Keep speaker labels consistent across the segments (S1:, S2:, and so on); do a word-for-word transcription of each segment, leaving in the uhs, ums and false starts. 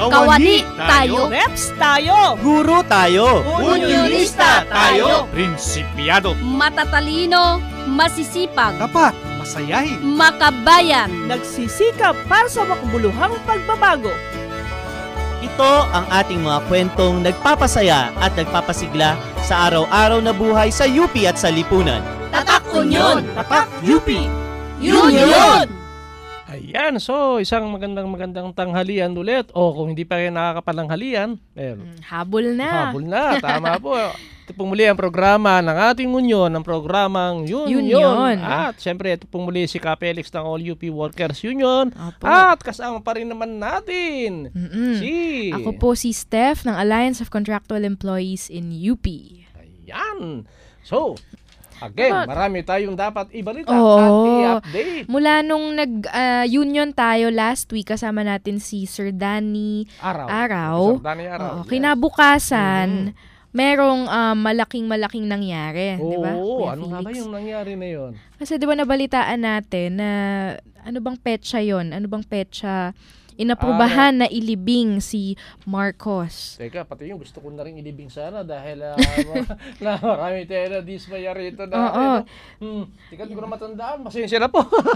S1: Kawani tayo.
S2: Reps tayo.
S3: Guro tayo.
S1: Unionista tayo.
S4: Prinsipyado.
S1: Matatalino, masisipag,
S4: Tapat. Masayahin.
S1: makabayan.
S2: Nagsisikap para sa makabuluhang pagbabago.
S3: Ito ang ating mga kwentong nagpapasaya at nagpapasigla sa araw-araw na buhay sa U P at sa lipunan.
S1: Tatak Union.
S4: Tatak U P.
S1: Union.
S5: Ayan, so isang magandang magandang tanghalian ulit. O kung hindi pa kayo nakakapalanghalian, eh,
S6: Habol na.
S5: habol na. Tama po. Ito pong muli ang programa ng ating Union, ang programang Union.
S6: Union.
S5: At syempre, ito pong muli si Kapelix ng All U P Workers Union.
S6: Opo.
S5: At kasama pa rin naman natin
S6: Mm-mm.
S5: si...
S6: Ako po si Steph ng Alliance of Contractual Employees in U P.
S5: Ayan. So, again,
S6: But,
S5: marami tayong dapat ibalita
S6: Oo.
S5: at i-update.
S6: Mula nung nag-union tayo last week, kasama natin si Sir Danny
S5: Araw.
S6: Araw.
S5: Sir Danny Araw.
S6: Oo,
S5: yes.
S6: kinabukasan, merong ah, malaking-malaking nangyari.
S5: Oo,
S6: di ba, Kuya
S5: ano nga ba
S6: Felix?
S5: yung nangyari na yun?
S6: Kasi di ba nabalitaan natin na ano bang petsa yon? Ano bang petsa inaprubahan na ilibing si Marcos?
S5: Teka, pati yung gusto ko na rin ilibing sana dahil uh, na marami tayo na dismaya rito na.
S6: Oo.
S5: Hmm, tikat ko na matandaan, masensya na po.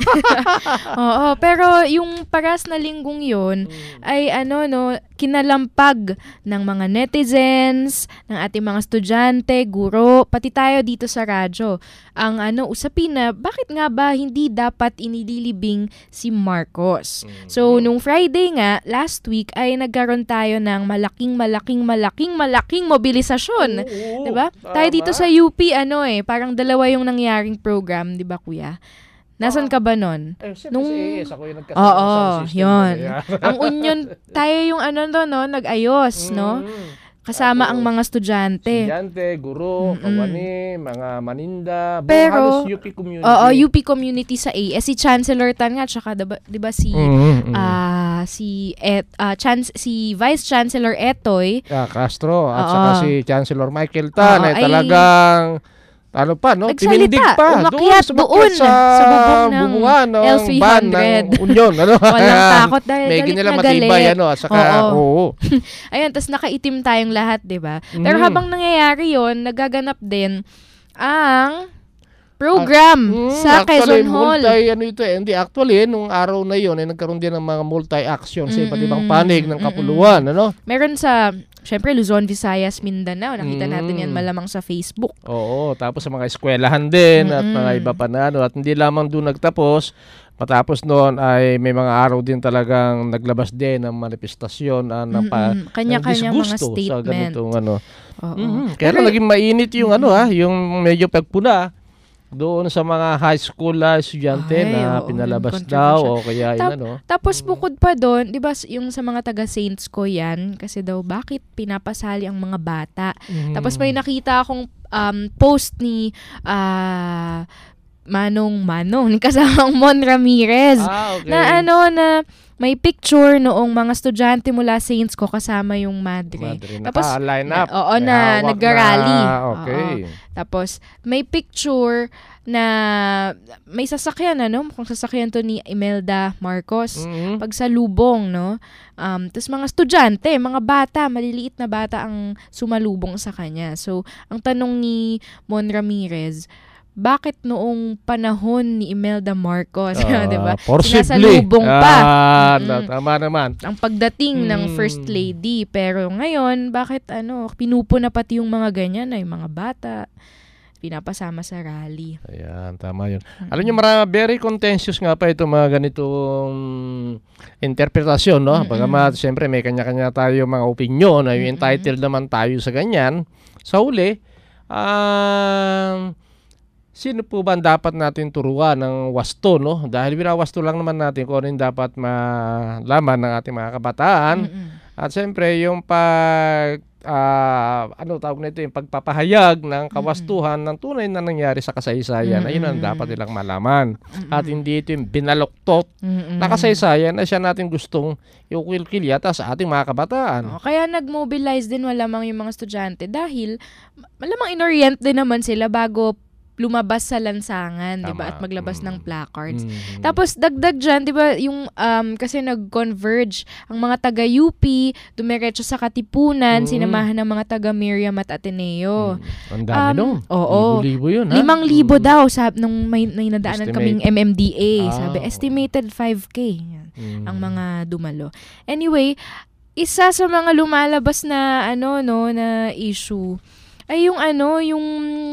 S6: Oo, pero yung paras na linggong yun ay ano no, kinalampag ng mga netizens, ng ating mga estudyante, guro, pati tayo dito sa radyo. Ang ano, usapin na bakit nga ba hindi dapat inililibing si Marcos? So, nung Friday nga, last week, ay nagkaroon tayo ng malaking, malaking, malaking, malaking mobilisasyon.
S5: Oo,
S6: Diba?
S5: tama.
S6: Tayo dito sa U P, ano eh, parang dalawa yung nangyaring program, di ba kuya? Nasaan ka ba nun?
S5: Eh, siyempre
S6: Nung-
S5: si A S, ako yung nagkasama
S6: Oo,
S5: sa sound system.
S6: yun.
S5: Kaya-
S6: Ang union, tayo yung ano no, no nag-ayos, no?
S5: Mm.
S6: Kasama
S5: Tapos,
S6: ang mga estudyante.
S5: Estudyante, guro, kawani, mga maninda, buong
S6: Pero,
S5: halos U P community.
S6: Oo, U P community sa A S. Si Chancellor Tan nga, tsaka diba, diba si,
S5: Mm, mm.
S6: ah si, Et, ah, Chan- si Vice Chancellor Etoy,
S5: Ah, Castro at
S6: Oo.
S5: saka si Chancellor Michael Tan
S6: Oo,
S5: ay
S6: ay-
S5: talagang ano pa no,
S6: Nagsalita,
S5: tinindig pa
S6: umakyat doon
S5: sa,
S6: sa bubong ng
S5: bubungan ng
S6: L three
S5: ban
S6: hundred.
S5: ng Union ano.
S6: walang takot dahil
S5: may
S6: galit
S5: ginila
S6: na
S5: matibay
S6: galit.
S5: ano at saka
S6: Oo.
S5: oo.
S6: Ayun, tas nakaitim tayong lahat, di ba? Pero
S5: Mhm.
S6: habang nangyayari yon, nagaganap din ang program
S5: Mm,
S6: sa
S5: actually,
S6: Quezon Hall.
S5: multi, ano ito eh. Hindi, actually, nung araw na yon ay nagkaroon din ng mga multi-action sa iba't ibang
S6: Mm-mm.
S5: panig ng
S6: Mm-mm.
S5: kapuluan, ano?
S6: Meron sa, syempre, Luzon, Visayas, Mindanao. Nakita
S5: Mm.
S6: natin yan malamang sa Facebook.
S5: Oo, tapos sa mga eskwelahan din at
S6: Mm-mm.
S5: mga iba pa na ano. At hindi lamang doon nagtapos, matapos noon ay may mga araw din talagang naglabas din ng manifestasyon uh, ng, pa,
S6: Mm-mm. Kanya-kanyang
S5: ng
S6: mga
S5: disgusto sa
S6: statement.
S5: ganitong ano.
S6: Oo.
S5: Mhm. Kaya lang naging mainit yung ano ha, yung medyo pagpuna doon sa mga high school uh, estudyante
S6: Ay,
S5: na
S6: oo,
S5: pinalabas
S6: yung
S5: daw
S6: controversial.
S5: o kaya
S6: Tap-
S5: yun ano.
S6: Tapos bukod pa doon, 'di ba, yung sa mga taga Saints ko 'yan kasi daw bakit pinapasali ang mga bata.
S5: Mhm.
S6: Tapos may nakita akong um, post ni ah, Manong Manong kasama ang Mon Ramirez
S5: Ah, okay.
S6: na ano na may picture noong mga estudyante mula Saints ko kasama yung madre.
S5: Madre,
S6: Tapos,
S5: naka-line up.
S6: na- oo,
S5: May
S6: na
S5: hawak
S6: nag-rally.
S5: na- Okay.
S6: Tapos may picture na may sasakyan ano, kung sasakyan to ni Imelda Marcos.
S5: Mhm.
S6: Pagsalubong, no? Um, tapos mga estudyante, mga bata, maliliit na bata ang sumalubong sa kanya. So, ang tanong ni Mon Ramirez, bakit noong panahon ni Imelda Marcos,
S5: Ah,
S6: di ba?
S5: possibly.
S6: Sinasalubong pa.
S5: Ah,
S6: Mm-mm.
S5: tama naman.
S6: Ang pagdating ng
S5: Mm.
S6: First Lady. Pero ngayon, bakit ano, pinupuna pati yung mga ganyan ay mga bata, pinapasama sa rally.
S5: Ayan, tama yun. Alam niyo, marami, very contentious nga pa ito mga ganitong interpretasyon, no?
S6: Mm-mm.
S5: Bagamat, siyempre, may kanya-kanya tayo mga opinion, ay
S6: Mm-mm.
S5: entitled naman tayo sa ganyan. Sa huli, um, sino po ba ang dapat natin turuan ng wasto, no? Dahil binawasto lang naman natin kung ano yung dapat malaman ng ating mga kabataan.
S6: Mm-mm.
S5: At siyempre, yung pag, ah, ano tawag nito, yung pagpapahayag ng kawastuhan ng tunay na nangyari sa kasaysayan, ayun ang
S6: Mm-mm.
S5: dapat nilang malaman.
S6: Mm-mm.
S5: At hindi ito yung binaloktot
S6: Mm-mm.
S5: na kasaysayan na siya natin gustong iukil-kilyata sa ating mga kabataan.
S6: Oh, kaya nag-mobilize din malamang yung mga estudyante dahil ma- malamang inorient din naman sila bago lumabas sa lansangan, 'di ba?
S5: Tama.
S6: At maglabas
S5: Mm.
S6: ng placards.
S5: Mm.
S6: Tapos dagdag diyan, 'di ba, yung um, kasi nag-converge ang mga taga-U P, dumiretso sa Katipunan,
S5: Mm.
S6: sinamahan ng mga taga-Miriam at Ateneo.
S5: Mm. Ang dami
S6: Um,
S5: nun.
S6: oo.
S5: Libo-libo yun, ha?
S6: Limang libo
S5: Mm.
S6: daw sab nung may, may nadaanan
S5: Estimate.
S6: kaming M M D A.
S5: Ah,
S6: sabi,
S5: oo.
S6: estimated five K. Yan,
S5: Mm.
S6: ang mga dumalo. Anyway, isa sa mga lumalabas na ano no na issue ay yung ano yung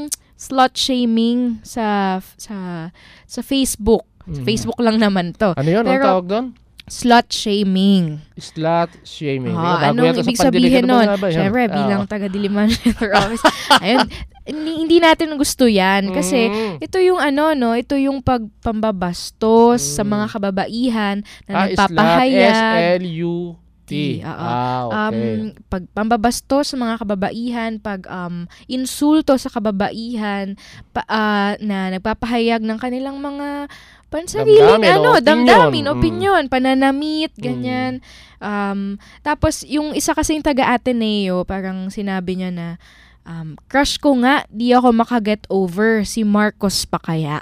S6: slut shaming sa sa sa Facebook. Sa
S5: Mm.
S6: Facebook lang naman to.
S5: Ano yun? Ang
S6: Pero-
S5: tawag doon?
S6: Slut shaming.
S5: Slut shaming.
S6: Ah,
S5: Ikaw, bago
S6: anong
S5: yata sa
S6: ibig
S5: pandiligan
S6: sabihin
S5: ng
S6: nun?
S5: mga bayan.
S6: Siyempre,
S5: Ah.
S6: bilang taga-Diliman Letter Office. Ayun, hindi, hindi natin gusto yan. Kasi
S5: Mm.
S6: ito yung ano, no? Ito yung pagpambabastos sa
S5: Mm.
S6: mga kababaihan na
S5: Ah,
S6: nagpapahayag.
S5: S L U T.
S6: Oo.
S5: Ah, okay.
S6: Um, pag pambabastos sa mga kababaihan, pag um, insulto sa kababaihan, pa, ah, na nagpapahayag ng kanilang mga pansariling
S5: Damdamin,
S6: ano,
S5: opinyon.
S6: damdamin,
S5: Mm.
S6: opinion, pananamit, ganyan. Um, tapos yung isa kasing taga Ateneo, parang sinabi niya na um, crush ko nga, di ako makaget over si Marcos pa kaya.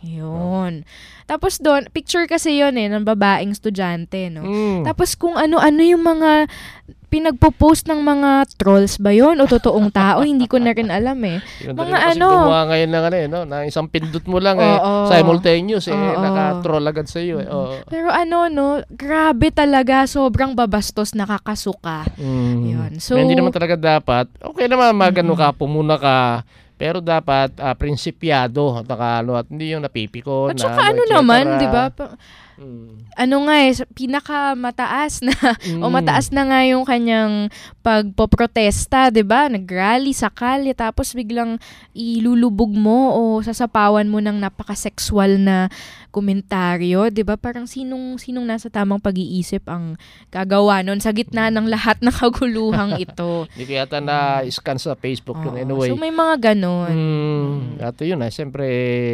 S6: Yun. Tapos doon, picture kasi yun eh, ng babaeng estudyante, no?
S5: Mm.
S6: Tapos kung ano-ano yung mga pinagpo-post ng mga trolls ba yun o totoong tao, hindi ko na rin alam eh.
S5: Yung
S6: mga
S5: talaga kasi
S6: ano.
S5: gumawa ngayon ng ano eh, no? Na isang pindot mo lang eh,
S6: Oo.
S5: simultaneous eh,
S6: Oo.
S5: naka-troll agad sa iyo eh. Oo.
S6: Pero ano, no, grabe talaga, sobrang babastos, nakakasuka.
S5: Mm.
S6: Yun. So,
S5: Kaya hindi naman talaga dapat, okay naman magano ka, pumuna ka, pero dapat ah, prinsipyado at naka, ano, at hindi yung napipiko
S6: at
S5: na
S6: saka ano
S5: et cetera.
S6: naman, di ba? Pa-
S5: Mm.
S6: Ano nga eh, sa- pinakamataas na o
S5: Mm.
S6: mataas na nga yung kanyang pagpoprotesta, 'di ba? Nag-rally sa kalye tapos biglang ilulubog mo o sasapawan mo ng napaka-sexual na komentaryo, 'di ba? Parang sinong sinong nasa tamang pag-iisip ang gagawa nun sa gitna ng lahat ng kaguluhang ito.
S5: Hindi ko yata na-scan sa Facebook yun
S6: Oo.
S5: anyway.
S6: So may mga ganon.
S5: Mm, Ato yun eh. Siyempre,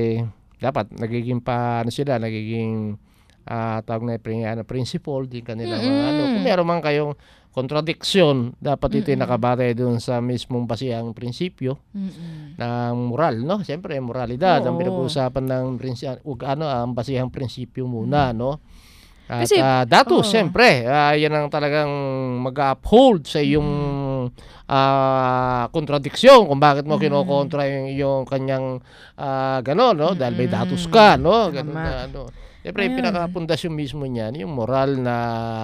S5: dapat nagiging pa, ano sila, nagiging ah tawag na yung ano, principle din kanila mga
S6: Mm-mm.
S5: ano. Kung meron man kayong contradiction, dapat ito
S6: Mm-mm.
S5: nakabase doon sa mismong basihang prinsipyo
S6: Mm-mm.
S5: ng moral, no? Siyempre, moralidad ang
S6: Oo.
S5: pinag-uusapan ng prinsipyo, ano, ang basihang prinsipyo muna, no? At
S6: Kasi-
S5: ah, dato,
S6: oo.
S5: siyempre, ah, yan ang talagang mag-uphold sa iyong ah, kontradiksyon kung bakit mo
S6: Mm.
S5: kinokontra yung, yung kanyang ah, gano'n, no? Dahil may
S6: Mm.
S5: datos ka, no? Ganun
S6: Tama.
S5: na, ano. Siyempre, yung
S6: Ayun.
S5: pinakapundasyon mismo niyan, yung moral na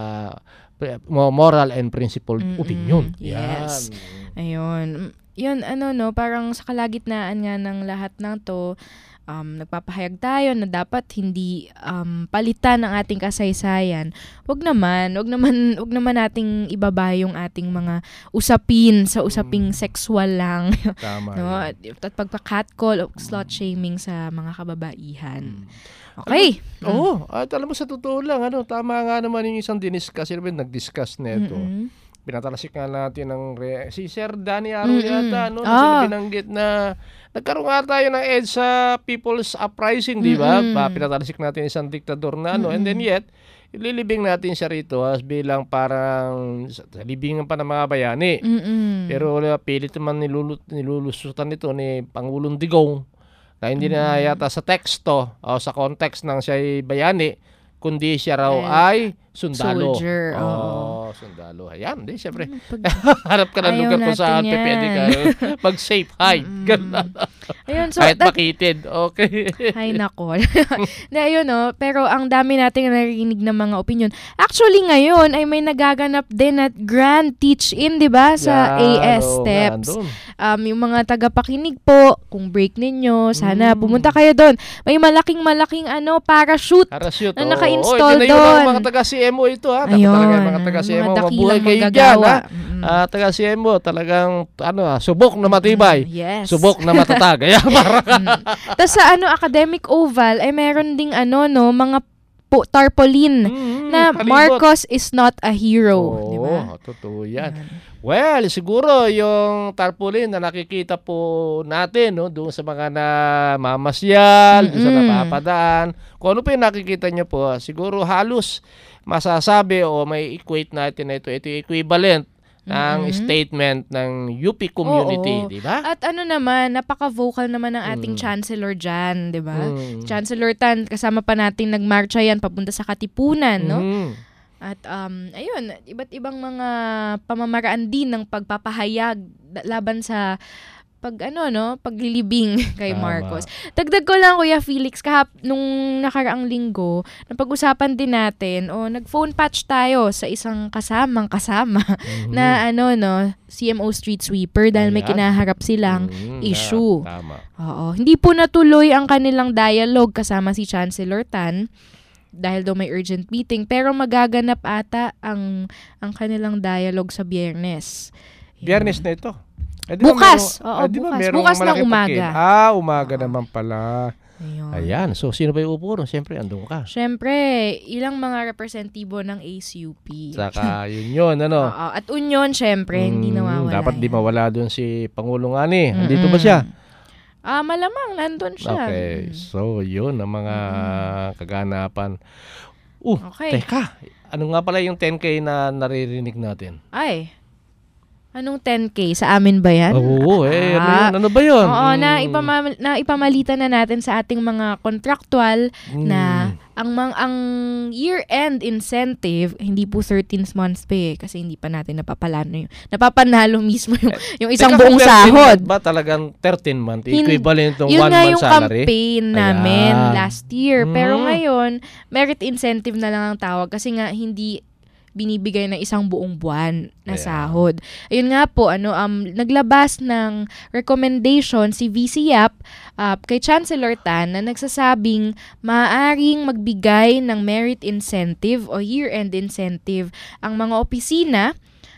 S5: mo- moral and principled
S6: Mm-mm.
S5: opinion.
S6: Yes.
S5: Yan.
S6: Ayun. Yun, ano no, parang sa kalagitnaan nga ng lahat ng to, um, nagpapahayag tayo na dapat hindi um, palitan ang ating kasaysayan. Wag naman, wag naman, wag naman nating ibaba yung ating mga usapin sa usaping sexual lang.
S5: Tama.
S6: no?
S5: yan.
S6: At pagpa-catcall o slut shaming sa mga kababaihan.
S5: Mm.
S6: Okay.
S5: Oo, at alam mo sa totoo lang, ano, tama nga naman yung isang diniscuss, sino ba yung nag-discuss nito.
S6: Mm-mm.
S5: Pinatalasik nga natin ng re- si Sir Danny Aro
S6: Mm-mm.
S5: yata, no?
S6: Ah.
S5: Kasi binanggit na nagkaroon nga tayo ng EDSA People's Uprising, di ba?
S6: Mm-mm.
S5: Pa, pinatalasik natin isang diktador na, ano, and then yet, ililibing natin siya rito as bilang parang sa libingan pa ng mga bayani.
S6: Mm-mm.
S5: Pero uh, pilit naman nilulut, nilulusutan nito ni Pangulong Digong na hindi na yata sa teksto o sa context ng siya'y bayani, kundi siya raw
S6: Eh,
S5: ay sundalo.
S6: soldier,
S5: Oo,
S6: oo.
S5: sundalo. Ayan, di, syempre.
S6: Pag-
S5: Harap ka ng
S6: Ayaw
S5: lugar kung
S6: natin
S5: saan
S6: yan.
S5: pipili ka. Mag-safe hide. Ganun.
S6: Ayun, so
S5: Kahit
S6: that-
S5: makitid. Okay.
S6: Ay, nako. Na, ayun, no? Pero ang dami nating narinig ng mga opinion. Actually, ngayon, ay may nagaganap din at grand teach-in, di ba? Sa A
S5: Yan,
S6: S
S5: oo,
S6: Steps.
S5: nandun.
S6: Um, yung mga tagapakinig po, kung break ninyo, sana
S5: Mm.
S6: pumunta kayo doon. May malaking-malaking ano, parachute.
S5: Parachute.
S6: Na
S5: oo.
S6: naka-install
S5: Oy, tinayo
S6: doon.
S5: ng mga taga-C M O ito, ha? Dapat
S6: Ayun.
S5: talaga yung mga taga-C M O.
S6: mga
S5: Mabuhay
S6: dakilang
S5: kayo dyan,
S6: manggagawa.
S5: ha?
S6: Mm.
S5: Ah, taga-C M O, talagang, ano, ah, subok na matibay.
S6: Yes.
S5: Subok na matatag. Ayan, parang.
S6: Tapos sa ano, academic oval, ay meron ding ano, no, mga po, tarpaulin
S5: Mm,
S6: na
S5: palibot.
S6: Marcos is not a hero.
S5: Oo,
S6: Di ba?
S5: totoo yan. Well, siguro yung tarpaulin na nakikita po natin, no, doon sa mga namamasyal, doon sa
S6: Mm-mm.
S5: napapadaan, kung ano pa yung nakikita nyo po, siguro halos masasabi o may equate natin na ito, ito yung equivalent ng
S6: Mhm.
S5: statement ng U P community,
S6: Oo.
S5: di ba?
S6: At ano naman, napaka-vocal naman ng ating
S5: Mm.
S6: chancellor dyan, di ba?
S5: Mm.
S6: Chancellor Tan, kasama pa natin nagmarcha yan papunta sa Katipunan, no?
S5: Mhm.
S6: At um, ayun, iba't ibang mga pamamaraan din ng pagpapahayag da- laban sa pag ano no, paglilibing kay
S5: Tama.
S6: Marcos. Dagdag ko lang Kuya Felix, kahap nung nakaraang linggo, napag-usapan din natin o nag-phone patch tayo sa isang kasamang kasama
S5: Mhm.
S6: na ano no, C M O street sweeper dahil may
S5: Ayan.
S6: kinaharap silang
S5: Mhm.
S6: issue.
S5: Ah, Tama.
S6: Oo, hindi po natuloy ang kanilang dialogue kasama si Chancellor Tan dahil daw may urgent meeting, pero magaganap ata ang ang kanilang dialogue sa Biyernes. Yun.
S5: Biyernes na ito. Eh, di ba
S6: Bukas.
S5: meron-
S6: Oo,
S5: ah, di ba
S6: bukas.
S5: merong
S6: Bukas ng
S5: malaking
S6: umaga.
S5: pagkin? Ah, umaga
S6: Oo.
S5: naman pala.
S6: Ayun.
S5: Ayan. So, sino ba yung upo ron? Siyempre, andun ka.
S6: Siyempre, ilang mga representibo ng A C U P.
S5: Saka, yun yun, ano?
S6: Oo, at Union, siyempre, hindi
S5: Mm,
S6: nawawala.
S5: Dapat di
S6: yan.
S5: mawala doon si Pangulong Ani.
S6: Mm-mm.
S5: Andito ba siya?
S6: Ah, malamang, nandun siya.
S5: Okay.
S6: Mm.
S5: So, yun ang mga kaganapan. Uh,
S6: Okay.
S5: teka. Ano nga pala yung ten K na naririnig natin?
S6: Ay, anong ten K? Sa amin ba yan?
S5: Oo, eh. Ano
S6: Ah,
S5: yun? Ano ba yun?
S6: Oo, na,
S5: Mm.
S6: ipama- na ipamalitan na natin sa ating mga kontraktual na
S5: Mm.
S6: ang mang ang year-end incentive hindi po thirteen months pay eh, kasi hindi pa natin napapalano yung napapanalo mismo yung, yung isang
S5: Teka,
S6: buong
S5: kung thirteen
S6: sahod.
S5: month ba talagang thirteen month?
S6: Hin-
S5: Equivalent ng
S6: Yun
S5: one
S6: nga
S5: month
S6: yung
S5: salary?
S6: campaign namin
S5: Ayan.
S6: last year. Pero
S5: Mm.
S6: ngayon, merit incentive na lang ang tawag kasi nga hindi binibigay ng isang buong buwan na
S5: Ayan.
S6: sahod. Ayun nga po, ano, um, naglabas ng recommendation si V C Yap uh, kay Chancellor Tan na nagsasabing maaaring magbigay ng merit incentive o year-end incentive ang mga opisina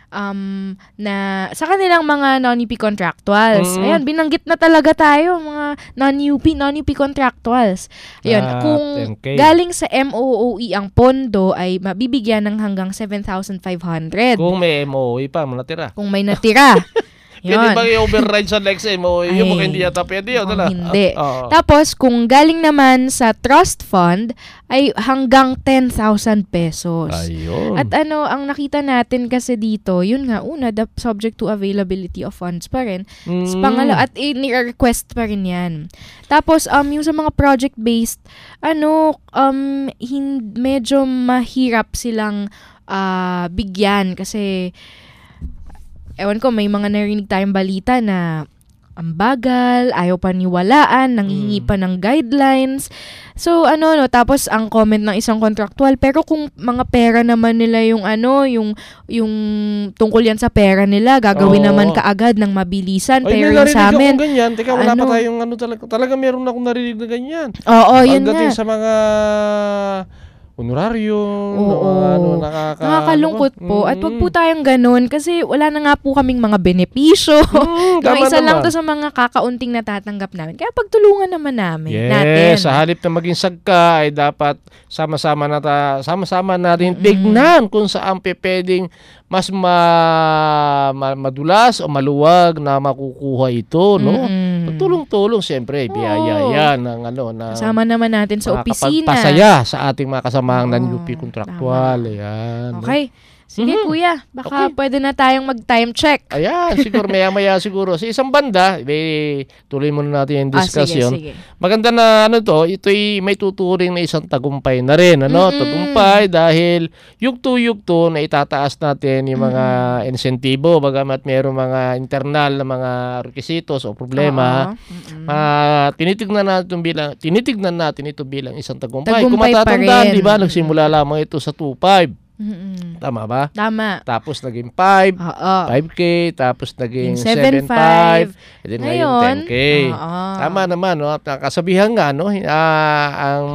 S6: um, na sa kanilang mga non-U P contractuals.
S5: Mm.
S6: Ayan, binanggit na talaga tayo, mga non-U P, non-U P contractuals. Ayun,
S5: Ah,
S6: kung
S5: ten K.
S6: galing sa M O O E ang pondo ay mabibigyan ng hanggang seven thousand five hundred.
S5: Kung may M O E pa, natira.
S6: Kung may natira.
S5: Pwede
S6: Yun.
S5: ba i-override sa next M O E? Yung
S6: Ay.
S5: baka hindi yata pwede yun.
S6: Oh,
S5: Ano?
S6: hindi.
S5: Ah, oo.
S6: Tapos, kung galing naman sa trust fund, ay hanggang ten thousand pesos.
S5: Ayun.
S6: At ano, ang nakita natin kasi dito, yun nga, una, the subject to availability of funds pa rin.
S5: Mm.
S6: Tapos pangalawa, at i-request pa rin yan. Tapos, um, yung sa mga project-based, ano, um, hin- medyo mahirap silang ah, bigyan kasi ewan ko, may mga narinig tayong balita na ang bagal, ayaw pa niwalaan, nanghihingi
S5: Mm.
S6: pa ng guidelines. So, ano, no, tapos ang comment ng isang contractual, pero kung mga pera naman nila yung ano, yung, yung tungkol yan sa pera nila, gagawin
S5: Oo.
S6: naman kaagad ng mabilisan,
S5: Ay,
S6: pero
S5: may
S6: yung
S5: narinig
S6: sa amin,
S5: akong ganyan. Teka, wala
S6: ano?
S5: pa tayong ano talaga. Talaga meron akong narinig na ganyan.
S6: oo, yun
S5: Pagdating
S6: nga.
S5: sa mga honoraryo,
S6: Oo.
S5: mga ano, nakaka...
S6: Nakakalungkot po. At wag po tayong ganun kasi wala na nga po kaming mga benepisyo.
S5: Mm,
S6: Yung
S5: tama
S6: isa lang
S5: naman.
S6: to sa mga kakaunting natatanggap namin. Kaya pagtulungan naman namin.
S5: Yes,
S6: natin.
S5: sa halip na maging sagka ay dapat sama-sama na ta, sama-sama natin
S6: Mm-mm.
S5: tignan kung saan pe pwedeng mas ma, ma- madulas o maluwag na makukuha ito, no?
S6: Mm-mm.
S5: Tulong-tulong siyempre, biyaya
S6: Oo.
S5: yan ng ano na
S6: Kasama naman natin sa opisina.
S5: makakapagpasaya sa ating mga kasamaang
S6: Oo,
S5: non-U P contractual. Ayan. no?
S6: Okay. Sige,
S5: Mhm.
S6: kuya. Baka
S5: Okay.
S6: pwede na tayong mag-time check.
S5: Ayan, siguro maya-maya siguro. Sa isang banda, may, tuloy muna natin yung
S6: Ah, sige,
S5: discussion.
S6: sige.
S5: Maganda na ano to, ito'y may tuturing na isang tagumpay na rin, ano?
S6: Mm-mm.
S5: Tagumpay dahil yugto-yugto na itataas natin yung mga insentibo, bagamat mayroong mga internal na mga requisitos o problema.
S6: Oo. Mm-mm.
S5: Ah, tinitignan natin bilang tinitignan natin ito bilang isang tagumpay. Kung
S6: Tagumpay pa
S5: matatandaan,
S6: rin.
S5: di ba, nagsimula lamang ito sa two point five.
S6: Mm-mm.
S5: Tama ba?
S6: Tama.
S5: Tapos naging five,
S6: Oo.
S5: five K, tapos naging
S6: Yung
S5: seven
S6: seven
S5: point five,
S6: five.
S5: and then ngayon ten
S6: Ngayon,
S5: K.
S6: oo.
S5: Tama naman, no? At ang kasabihan nga, no? Ah, ang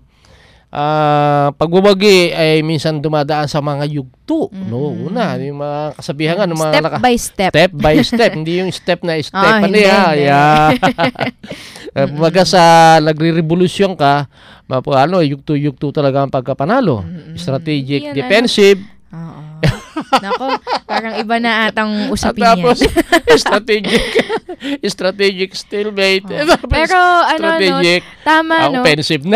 S5: ah, pagbabagi ay minsan dumadaan sa mga yugto, no?
S6: Mm.
S5: Una, yung mga kasabihan nga, ng mga
S6: Step
S5: naka-
S6: by step.
S5: step by step, hindi yung step na step.
S6: Ah,
S5: ano
S6: hindi,
S5: yan?
S6: hindi.
S5: Yeah. Eh, Kumbaga sa nagre-revolusyon ka, mapo ano, yugto-yugto talaga ang pagkapanalo.
S6: Mm-mm.
S5: Strategic,
S6: Yan,
S5: defensive,
S6: Oo. Nako, parang iba na atang
S5: at
S6: usapin
S5: tapos
S6: yan.
S5: strategic, strategic stalemate.
S6: Oo.
S5: Tapos
S6: Pero ano, no,
S5: strategic,
S6: tama,
S5: ah,
S6: no?
S5: offensive na.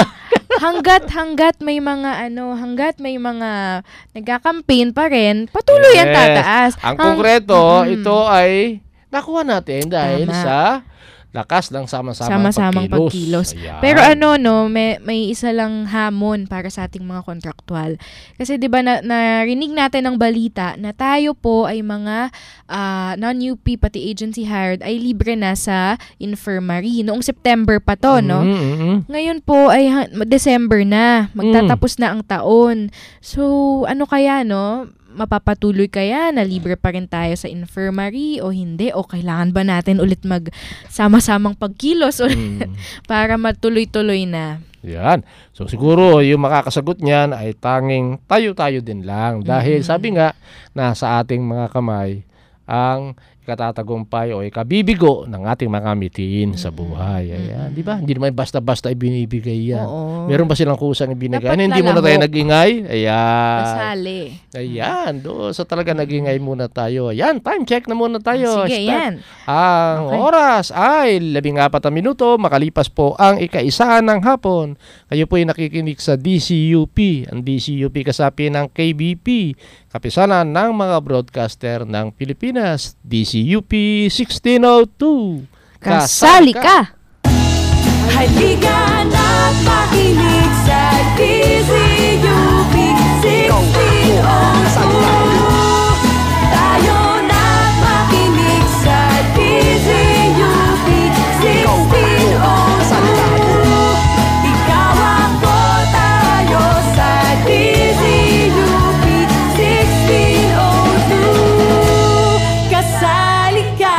S6: hanggat hanggat may mga ano, hanggat may mga nagka-campaign pa rin, patuloy
S5: Yes.
S6: ang tataas.
S5: Ang
S6: Hang-
S5: konkreto,
S6: Mm-mm.
S5: ito ay nakuha natin dahil
S6: Tama.
S5: sa lakas ng sama-samang,
S6: Sama-samang
S5: pagkilos.
S6: pagkilos.
S5: Ayan.
S6: Pero ano no, may may isa lang hamon para sa ating mga kontraktual. Kasi 'di ba na, narinig natin ng balita na tayo po ay mga ah, non-U P pati agency hired ay libre na sa infirmary noong September pa to, no?
S5: Mm, mm, mm.
S6: Ngayon po ay ha- December na, magtatapos na ang taon. So, ano kaya no? Mapapatuloy kaya na libre pa rin tayo sa infirmary o hindi? O kailangan ba natin ulit mag-sama-samang pagkilos ulit
S5: Mm.
S6: para matuloy-tuloy na?
S5: Yan. So siguro yung makakasagot niyan ay tanging tayo-tayo din lang. Dahil
S6: Mm.
S5: sabi nga, nasa ating mga kamay ang ikatatagumpay o ikabibigo ng ating mga mitiin sa buhay. Ayan. Di ba? Hindi naman basta-basta ibinibigay yan.
S6: Oo.
S5: Meron ba silang kusang ibinigay?
S6: Dapat
S5: Ano, hindi muna tayo
S6: lalahok.
S5: nag-ingay? Ayan.
S6: Kasali.
S5: Ayan. Do, so talaga nag-ingay muna tayo. Ayan. Time check na muna tayo.
S6: Sige,
S5: Start.
S6: yan.
S5: Ang
S6: Okay.
S5: oras ay labing apat na minuto, makalipas po ang ika-isa ng hapon. Kayo po ay nakikinig sa D C U P. Ang D C U P kasapi ng K B P, kapisanan ng mga broadcaster ng Pilipinas. D C U P sixteen oh two.
S6: Kasali ka!
S7: Halika na't makinig sa D C U P sixteen oh two. Tayo na't makinig sa D C U P sixteen oh two. Ikaw ako, tayo sa D C U P sixteen oh two. Kasali ka!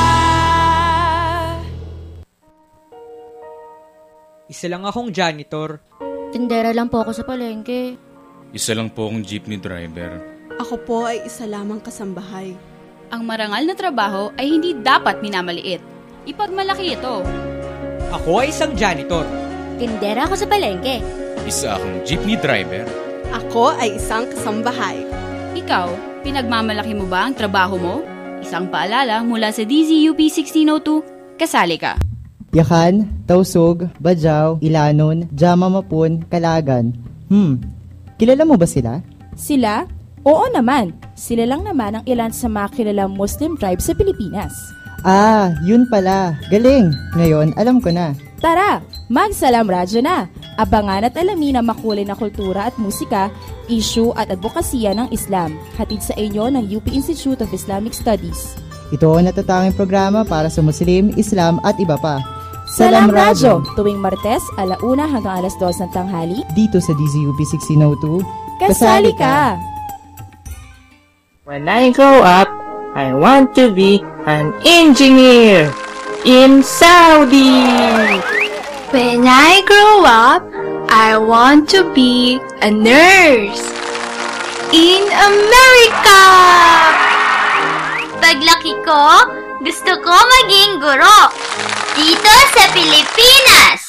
S8: Isa lang akong janitor.
S9: Tindera lang po ako sa palengke.
S10: Isa lang po akong jeepney driver.
S11: Ako po ay isa lamang kasambahay.
S1: Ang marangal na trabaho ay hindi dapat minamaliit. Ipagmalaki ito.
S8: Ako ay isang janitor.
S9: Tindera ako sa palengke.
S10: Isa akong jeepney driver.
S11: Ako ay isang kasambahay.
S1: Ikaw, pinagmamalaki mo ba ang trabaho mo? Isang paalala mula sa D Z U P sixteen oh two, kasali ka.
S12: Yakan, Tausug, Bajaw, Ilanon, Jama Mapun, Kalagan. Hmm, kilala mo ba sila?
S13: Sila? Oo naman. Sila lang naman ang ilan sa mga kilalang Muslim tribes sa Pilipinas.
S12: Ah, yun pala. Galing. Ngayon, alam ko na.
S13: Tara, magsalam radyo na. Abangan at alamin ang makulay na kultura at musika, issue at advokasya ng Islam. Hatid sa inyo ng U P Institute of Islamic Studies.
S12: Ito ang natatanging programa para sa Muslim, Islam at iba pa.
S13: Salam Radyo, tuwing Martes, alauna hanggang alas dos ng tanghali.
S12: Dito sa D Z U P sixteen oh two.
S13: Kasali ka!
S14: When I grow up, I want to be an engineer in Saudi.
S15: When I grow up, I want to be a nurse in America.
S16: Paglaki ko, gusto ko maging guro dito sa Pilipinas.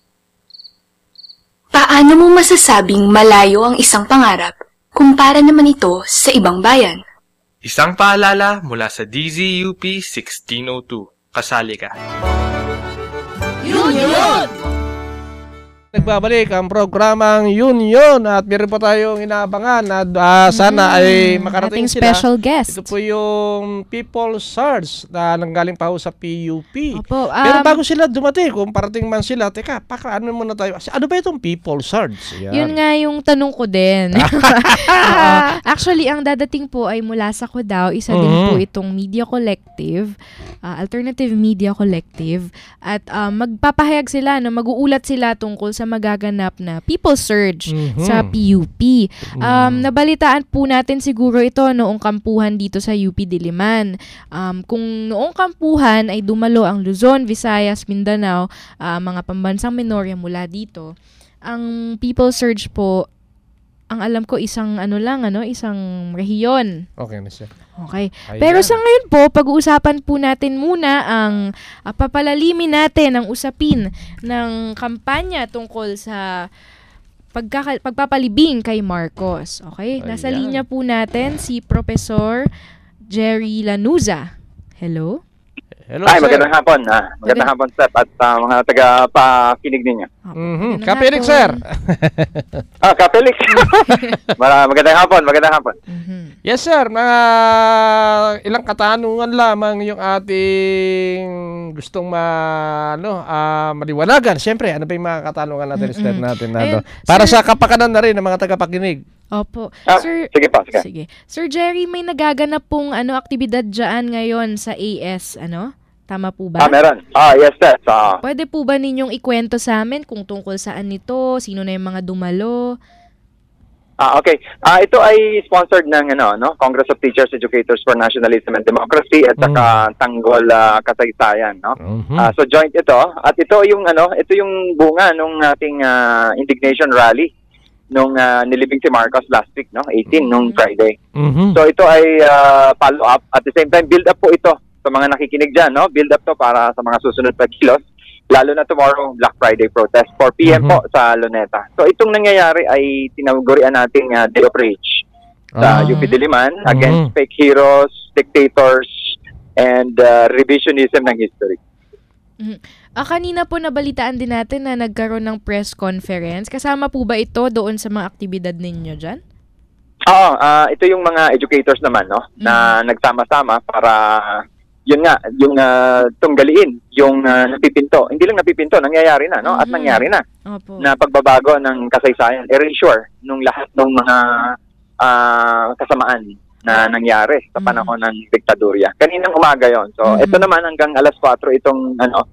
S15: Paano mo masasabing malayo ang isang pangarap kumpara naman ito sa ibang bayan?
S17: Isang paalala mula sa D Z U P sixteen oh two. Kasali ka.
S1: Yun yun!
S5: Nagbabalik ang programang Yun Yun at meron pa tayong inaabangan na uh, sana
S6: Mm,
S5: ay makarating
S6: ating
S5: sila.
S6: special guest.
S5: Ito po yung People Search na nanggaling pa ho sa P U P.
S6: Opo, um,
S5: Pero bago sila dumating, kung parating man sila, teka, pakaano muna tayo. Ano ba itong People Search? Yan.
S6: Yun nga yung tanong ko din. Oo. Actually, ang dadating po ay mula sa Cudao. Isa din
S5: Mhm.
S6: po itong media collective, uh, alternative media collective. At uh, magpapahayag sila, no, mag-uulat sila tungkol sa magaganap na People Search
S5: Mhm.
S6: sa P U P. Um,
S5: Mhm.
S6: Nabalitaan po natin siguro ito noong kampuhan dito sa U P Diliman. Um, kung noong kampuhan ay dumalo ang Luzon, Visayas, Mindanao, uh, mga pambansang minorya mula dito, ang People Search po, ang alam ko isang ano lang, ano, isang rehiyon.
S5: Okay na siya.
S6: Okay.
S5: Ayan.
S6: Pero sa ngayon po, pag-uusapan po natin muna ang uh, papalalimin natin ang usapin ng kampanya tungkol sa pagkaka- pagpapalibing kay Marcos. Okay? Nasa
S5: Ayan.
S6: linya po natin si Professor Jerry Lanuza. Hello?
S5: Hello,
S18: Ay,
S5: sir.
S18: magandang hapon. Ah, magandang hapon, Step, at ah, mga taga-pakinig ninyo.
S5: Mhm. Kapilik, sir.
S18: Ah, Kapilik. Mara- magandang hapon, magandang hapon.
S5: Yes, sir. Mga ilang katanungan lamang yung ating gustong ma, ano, ah, maliwanagan. Siyempre, ano ba yung mga katanungan natin,
S6: Mm-mm.
S5: step natin?
S6: Ayun,
S5: Ano? Para
S6: sir-
S5: sa kapakanan na rin ng mga tagapakinig.
S6: Opo.
S18: Ah,
S6: Sir,
S18: sige pa, sige.
S6: Sir Jerry, may nagaganap pong ano aktibidad dyan ngayon sa A S, ano? Tama po ba?
S18: Ah, meron. Ah, yes, Step. Ah,
S6: Pwede po ba ninyong ikwento sa amin kung tungkol saan ito, sino na yung mga dumalo?
S18: ah, okay. Ah, ito ay sponsored ng ano, no? Congress of Teachers Educators for Nationalism and Democracy at saka Tanggol ah, Kasaysayan, no? Ah, so joint ito at ito yung ano, ito yung bunga nung ating ah, indignation rally nung ah, nilibing si Marcos last week, no? eighteen nung Friday.
S5: Mhm.
S18: So ito ay ah, follow up at the same time build up po ito sa mga nakikinig diyan, no? Build up to para sa mga susunod pa kilos, lalo na tomorrow Black Friday protest four p.m. po sa Luneta. So itong nangyayari ay tinagurian nating ah, Day of Rage sa
S5: Ah.
S18: U P Diliman
S5: Mhm.
S18: against fake heroes, dictators, and ah, revisionism ng history.
S6: Mhm. Ah, kanina po nabalitaan din natin na nagkaroon ng press conference. Kasama po ba ito doon sa mga aktibidad ninyo dyan?
S18: Oo, ah, ito yung mga educators naman, no, na nagsama-sama para yun nga, yung uh, tunggaliin, yung ah, napipinto. Hindi lang napipinto, nangyayari na, no? At nangyari na.
S6: Opo.
S18: Na pagbabago ng kasaysayan, erasure nung lahat ng mga ah, kasamaan na nangyari sa panahon ng diktadurya. Kaninang umaga yon. So, ito naman hanggang alas kwatro itong ano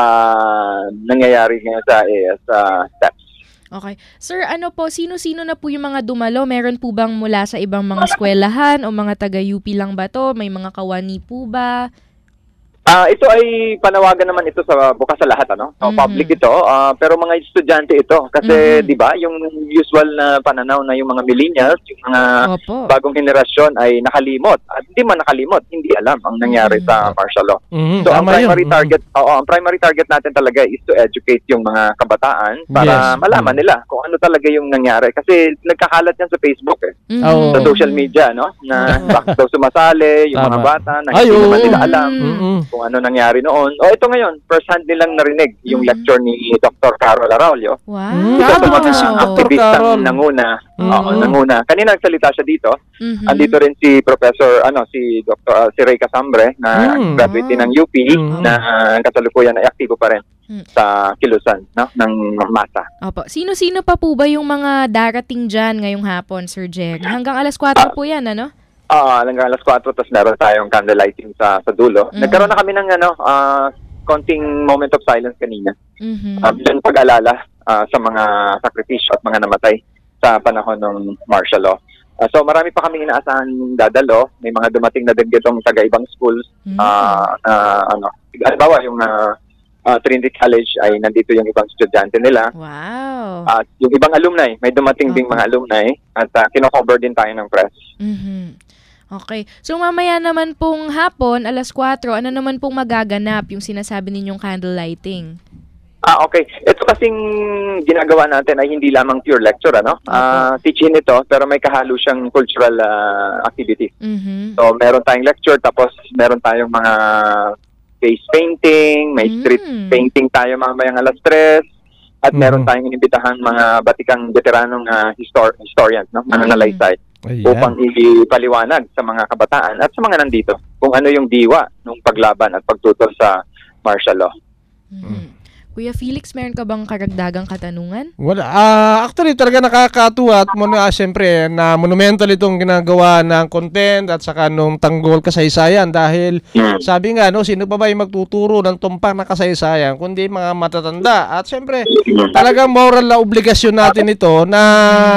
S18: ah, nangyayari ngayon sa A S ah, steps.
S6: Okay. Sir, ano po, sino-sino na po yung mga dumalo? Meron po bang mula sa ibang mga eskwelahan o mga taga-U P lang ba to? May mga kawani po ba?
S18: Ah, ito ay panawagan naman ito sa bukas sa lahat, ano? So, public ito, ah, pero mga estudyante ito kasi 'di ba, yung usual na pananaw na yung mga millennials, yung mga bagong henerasyon ay nakalimot. At hindi man nakalimot, hindi alam ang nangyari sa martial law.
S5: Mhm,
S18: So, ang
S5: tama yun.
S18: primary target, oo, ang primary target natin talaga is to educate yung mga kabataan para
S5: Yes.
S18: malaman nila kung ano talaga yung nangyari kasi nagkakalat yan sa Facebook eh.
S5: Oo.
S18: Sa social media, no? Na bakit daw sumasali yung mga
S5: Tama.
S18: bata na
S5: Ay,
S18: hindi naman
S5: oo.
S18: nila alam
S5: Mm-mm.
S18: kung ano nangyari noon. O ito ngayon, first hand nilang narinig yung lecture ni Doctor Carol Araulio.
S6: Wow.
S18: Isa sa
S5: Tama
S18: mga
S5: si Doctor
S18: aktivistang
S5: Carol.
S18: nanguna. Oo,
S5: Mhm.
S18: nanguna. Kanina nagsalita siya dito.
S6: Mhm.
S18: Andito rin si Professor, ano, si Doctor ah, si Ray Casambre na
S5: Mm.
S18: graduate din ng U P na ah, kasalukuyan ay aktibo pa rin sa kilusan, no, ng masa.
S6: Opo. Sino-sino pa po ba yung mga darating dyan ngayong hapon, Sir Jerry? Hanggang alas kwatro po yan, ano?
S18: Ah, hanggang alas kwatro, tapos meron tayong candlelighting sa sa dulo.
S6: Mhm.
S18: Nagkaroon na kami ng ano, ah, konting moment of silence kanina.
S6: Mhm.
S18: Uh, bilang pag-alala ah, sa mga sakripisyo at mga namatay sa panahon ng martial law. Ah, so marami pa kaming inaasahan dadalo. May mga dumating na din ditong taga-ibang schools. Ah, na, ano, halimbawa yung ah, ah, Trinity College ay nandito yung ibang estudyante nila.
S6: Wow.
S18: At yung ibang alumni, may dumating ding mga alumni at uh, kino-cover din tayo ng press.
S6: Mhm. Okay. So mamaya naman pong hapon, alas kwatro, ano naman pong magaganap yung sinasabi ninyong candle lighting?
S18: Ah, okay. Ito kasing ginagawa natin ay hindi lamang pure lecture, ano? Ah, teaching ito, pero may kahalo siyang cultural ah, activity.
S6: Mhm.
S18: So, meron tayong lecture, tapos meron tayong mga face painting, may street painting tayo mamayang alas tres, at meron tayong inibitahan mga batikang veteranong ah, histor- historians, no? Mananalaysay, upang ipaliwanag sa mga kabataan at sa mga nandito kung ano yung diwa ng paglaban at pagtutol sa martial law.
S6: Kuya Felix, meron ka bang karagdagang katanungan?
S5: Wala. Ah, actually, talaga nakakatuwa at muna, siyempre, na monumental itong ginagawa ng content at saka nung tanggol kasaysayan dahil sabi nga, no, sino pa ba yung magtuturo ng tumpak na kasaysayan kundi mga matatanda. At siyempre, talagang moral na obligasyon natin ito na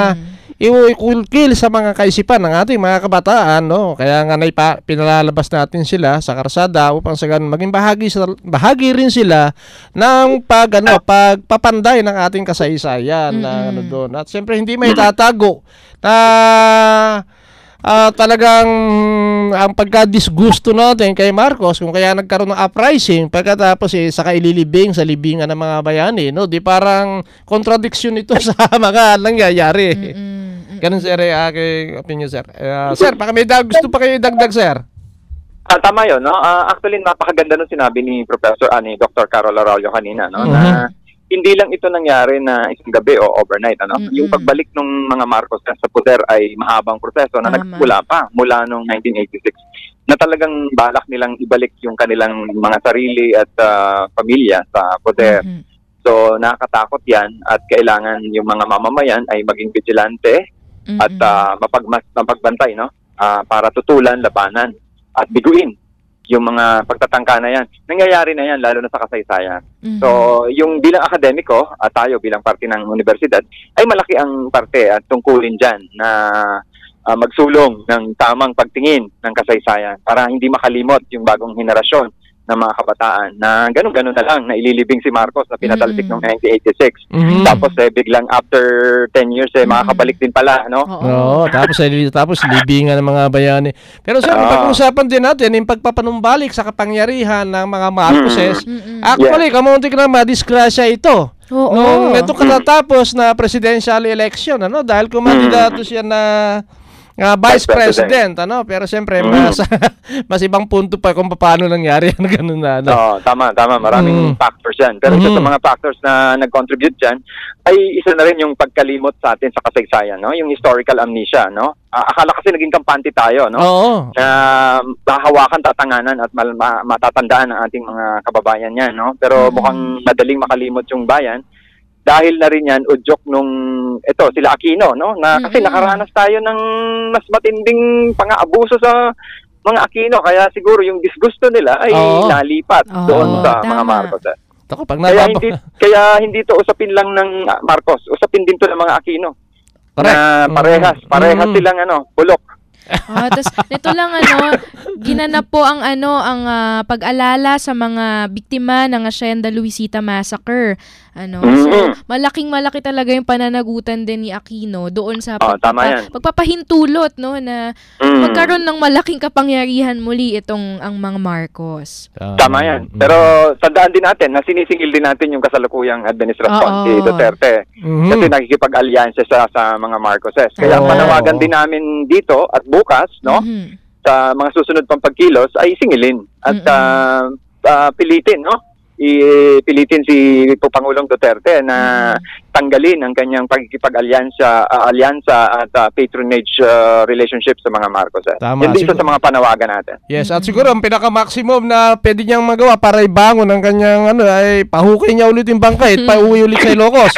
S5: iukulkil sa mga kaisipan ng ating mga kabataan, no? Kaya nga naipa, pinalalabas natin sila sa karsada upang sa ganun maging bahagi sa, bahagi rin sila ng pag ano, pagpapanday ng ating kasaysayan na ano doon. At siyempre hindi may tatago na uh, talagang ang pagka-disgusto natin kay Marcos kung kaya nagkaroon ng uprising pagkatapos eh, saka ililibing sa libingan ng mga bayani, no? Di parang contradiction ito sa mga nangyayari. Ganun, sir, eh, aking opinion, sir. Uh, sir, baka may dag- gusto pa kayo idagdag, sir?
S18: Ah, tama yun, no? Ah, actually, napakaganda nung sinabi ni Professor, ah, ni Doctor Carol Arroyo kanina, no?
S5: Mhm.
S18: Na hindi lang ito nangyari na isang gabi o overnight, ano?
S6: Mm-mm.
S18: Yung pagbalik ng mga Marcos sa poder ay mahabang proseso na
S6: Tama.
S18: nagmula pa mula noong nineteen eighty-six na talagang balak nilang ibalik yung kanilang mga sarili at ah, pamilya sa poder.
S6: Mhm.
S18: So, nakakatakot yan at kailangan yung mga mamamayan ay maging vigilante at
S6: Mm-mm.
S18: ah, mapagmas mapagbantay, no? Ah, para tutulan, labanan at biguin yung mga pagtatangka na yan. Nangyayari na yan lalo na sa kasaysayan.
S6: Mhm.
S18: So, yung bilang akademiko at tayo bilang parte ng universidad ay malaki ang parte at tungkulin dyan na ah, magsulong ng tamang pagtingin ng kasaysayan para hindi makalimot yung bagong henerasyon ng mga kabataan na ganun-ganun na lang na ililibing si Marcos na pinatalsik
S6: Mm-mm.
S18: noong nineteen eighty-six.
S5: Mhm.
S18: Tapos eh, biglang after ten years eh, makakabalik din pala, no?
S5: Oo, tapos ay tapos libingan ng mga bayani. Pero sir,
S18: Ah.
S5: pag-usapan din natin yung pagpapanumbalik sa kapangyarihan ng mga Marcoses.
S6: Mm-mm.
S5: Actually, kamunti ka na madisgrasya ito.
S6: Oo.
S5: Nung ito katatapos na presidential election, ano, dahil kumandidato siya na ah, vice
S18: Vice President.
S5: president, ano, pero siyempre
S18: Mm.
S5: mas mas ibang punto pa kung paano nangyari ang ganun na, ano.
S18: Oo, tama, tama. Maraming
S5: Mm.
S18: factors yan. Pero isa
S5: Mhm.
S18: sa mga factors na nag-contribute dyan ay isa na rin yung pagkalimot sa atin sa kasaysayan, no? Yung historical amnesia, no? Ah, akala kasi naging kampante tayo, no?
S5: Oo.
S18: Na mahawakan, tatanganan at mal- ma- matatandaan ng ating mga kababayan yan, no? Pero
S6: Mhm.
S18: mukhang madaling makalimot yung bayan dahil na rin yan udyok nung ito sila Aquino, no? Na kasi
S6: Mm-mm.
S18: nakaranas tayo ng mas matinding pang-aabuso sa mga Aquino kaya siguro yung disgusto nila ay
S5: Oo.
S18: nalipat
S6: Oo,
S18: doon sa mga
S6: tama.
S18: Marcos. eh.
S5: Ako, pag
S18: Kaya
S5: nababa.
S18: hindi kaya hindi to usapin lang ng ah, Marcos, usapin din to ng mga Aquino.
S5: Correct.
S18: Na parehas,
S5: Mm.
S18: parehas
S5: Mm.
S18: silang ano, bulok.
S6: Ah, tas nito lang ano, ginanap po ang ano ang ah, pag-alala sa mga biktima ng Hacienda Luisita Massacre. Ano, so
S18: Mhm.
S6: malaking malaki talaga yung pananagutan din ni Aquino doon sa
S18: Oh, tama yan.
S6: pagpapahintulot, no, na
S18: Mm.
S6: magkaroon ng malaking kapangyarihan muli itong ang mga Marcos.
S18: Tama yan. Pero tandaan din natin na sinisingil din natin yung kasalukuyang administrasyon
S6: Oo.
S18: si Duterte.
S5: Mhm.
S18: Kasi nakikipag-alyansa sa sa mga Marcoses. Kaya
S5: Oo.
S18: panawagan din namin dito at bukas, no,
S6: Mhm.
S18: sa mga susunod pang pagkilos ay singilin at
S6: Mm-mm.
S18: ah, ah, pilitin, no? Ipilitin si Pangulong Duterte na tanggalin ang kanyang pagkikipag-alyansa ah, alyansa at ah, patronage ah, relationship sa mga Marcos. Eh.
S5: Tama,
S18: Yan din isa
S5: siguro.
S18: sa mga panawagan natin.
S5: Yes, at siguro ang pinaka-maximum na pwede niyang magawa para ibangon ang kanyang ano ay pahukay niya ulit yung bangkay at pauwi ulit sa Ilocos.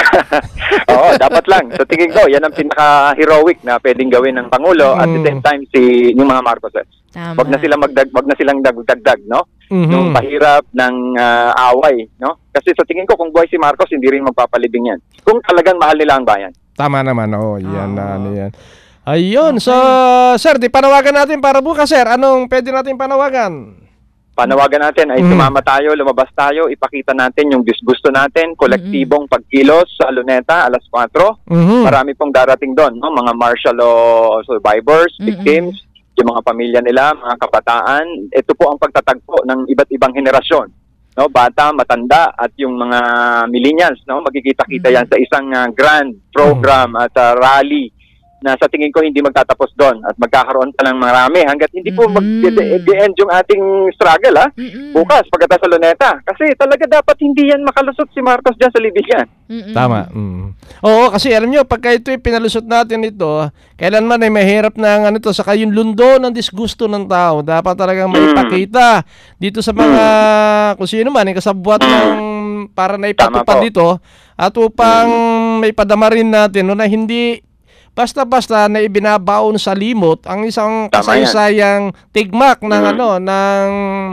S18: Oo, dapat lang. Sa tingin ko, yan ang pinaka-heroic na pwedeng gawin ng Pangulo at the
S5: Mm.
S18: same time si yung mga Marcos. Eh.
S6: Tama.
S18: Wag na sila magdag wag na silang dagdag, no?
S5: Mhm.
S18: Yung pahirap ng ah, away, no? Kasi sa tingin ko kung buhay si Marcos hindi rin magpapalibing yan. Kung talagang mahal nila ang bayan.
S5: Tama naman, oo, yan na ano yan. Ayun, so sir, di panawagan natin para bukas, sir. Anong pwede natin panawagan?
S18: Panawagan natin ay
S5: Mhm.
S18: sumama tayo, lumabas tayo, ipakita natin yung disgusto natin, kolektibong pagkilos sa Luneta alas kwatro.
S5: Mhm.
S18: Marami pong darating doon, no? Mga martial law survivors,
S6: Mm-mm.
S18: victims, yung mga pamilya nila, mga kabataan. Ito po ang pagtatagpo ng iba't ibang henerasyon. No, bata, matanda at yung mga millennials, no, magkikita-kita yan sa isang ah, grand program at ah, rally na sa tingin ko hindi magtatapos doon at magkakaroon pa ng marami hanggat hindi po mag-end yung ating struggle, ha? Bukas, pagkatapos sa Luneta. Kasi talaga dapat hindi yan makalusot si Marcos dyan sa libingan.
S5: Tama. Mm. Oo, kasi alam nyo, pagka ito pinalusot natin ito, kailanman ay mahirap na ano to, saka yung lundo ng disgusto ng tao, dapat talagang maipakita dito sa mga, kung sino man, yung kasabwat ng para na ipatupad dito, at upang may padama rin natin no, na hindi basta-basta na ibinabaon sa limot ang isang kasaysayang tigmak ng
S18: Mm.
S5: ano ng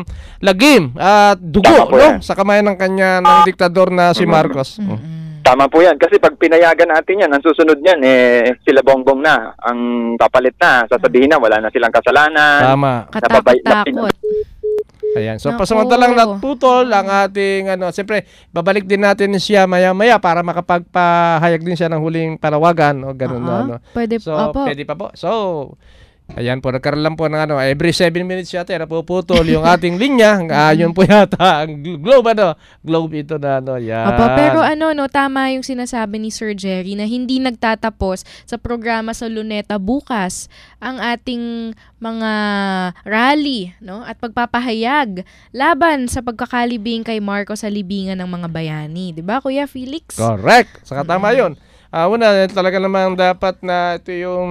S5: lagim at dugo
S18: Tama po
S5: no
S18: yan.
S5: sa kamay ng kanya ng diktador na si
S18: Mm.
S5: Marcos.
S18: Tama po yan. Kasi pag pinayagan natin yan, ang susunod niyan, eh, sila bongbong na. Ang papalit na, sasabihin na, wala na silang kasalanan.
S5: Tama.
S18: Napabay-
S6: Katakot-takot.
S5: Ayan. So
S6: Nako.
S5: pasamantalang natutol ang ating ano, siyempre babalik din natin siya maya-maya para makapagpahayag din siya ng huling panawagan o ganun na
S6: Oo.
S5: ano.
S6: Pwede
S5: so,
S6: opo.
S5: pwede pa po. So, Ayan po, nagkaroon lang po ng ano, every seven minutes yata, napuputol yung ating linya. Ah, yun po yata, ang globe, ano, globe ito na, ano, yan.
S6: Opo, pero ano, no, tama yung sinasabi ni Sir Jerry na hindi nagtatapos sa programa sa Luneta bukas ang ating mga rally, no, at pagpapahayag laban sa pagkakalibing kay Marcos sa libingan ng mga bayani. Diba, Kuya Felix?
S5: Correct. Saka tama yun. Uh, una, talaga namang dapat na ito yung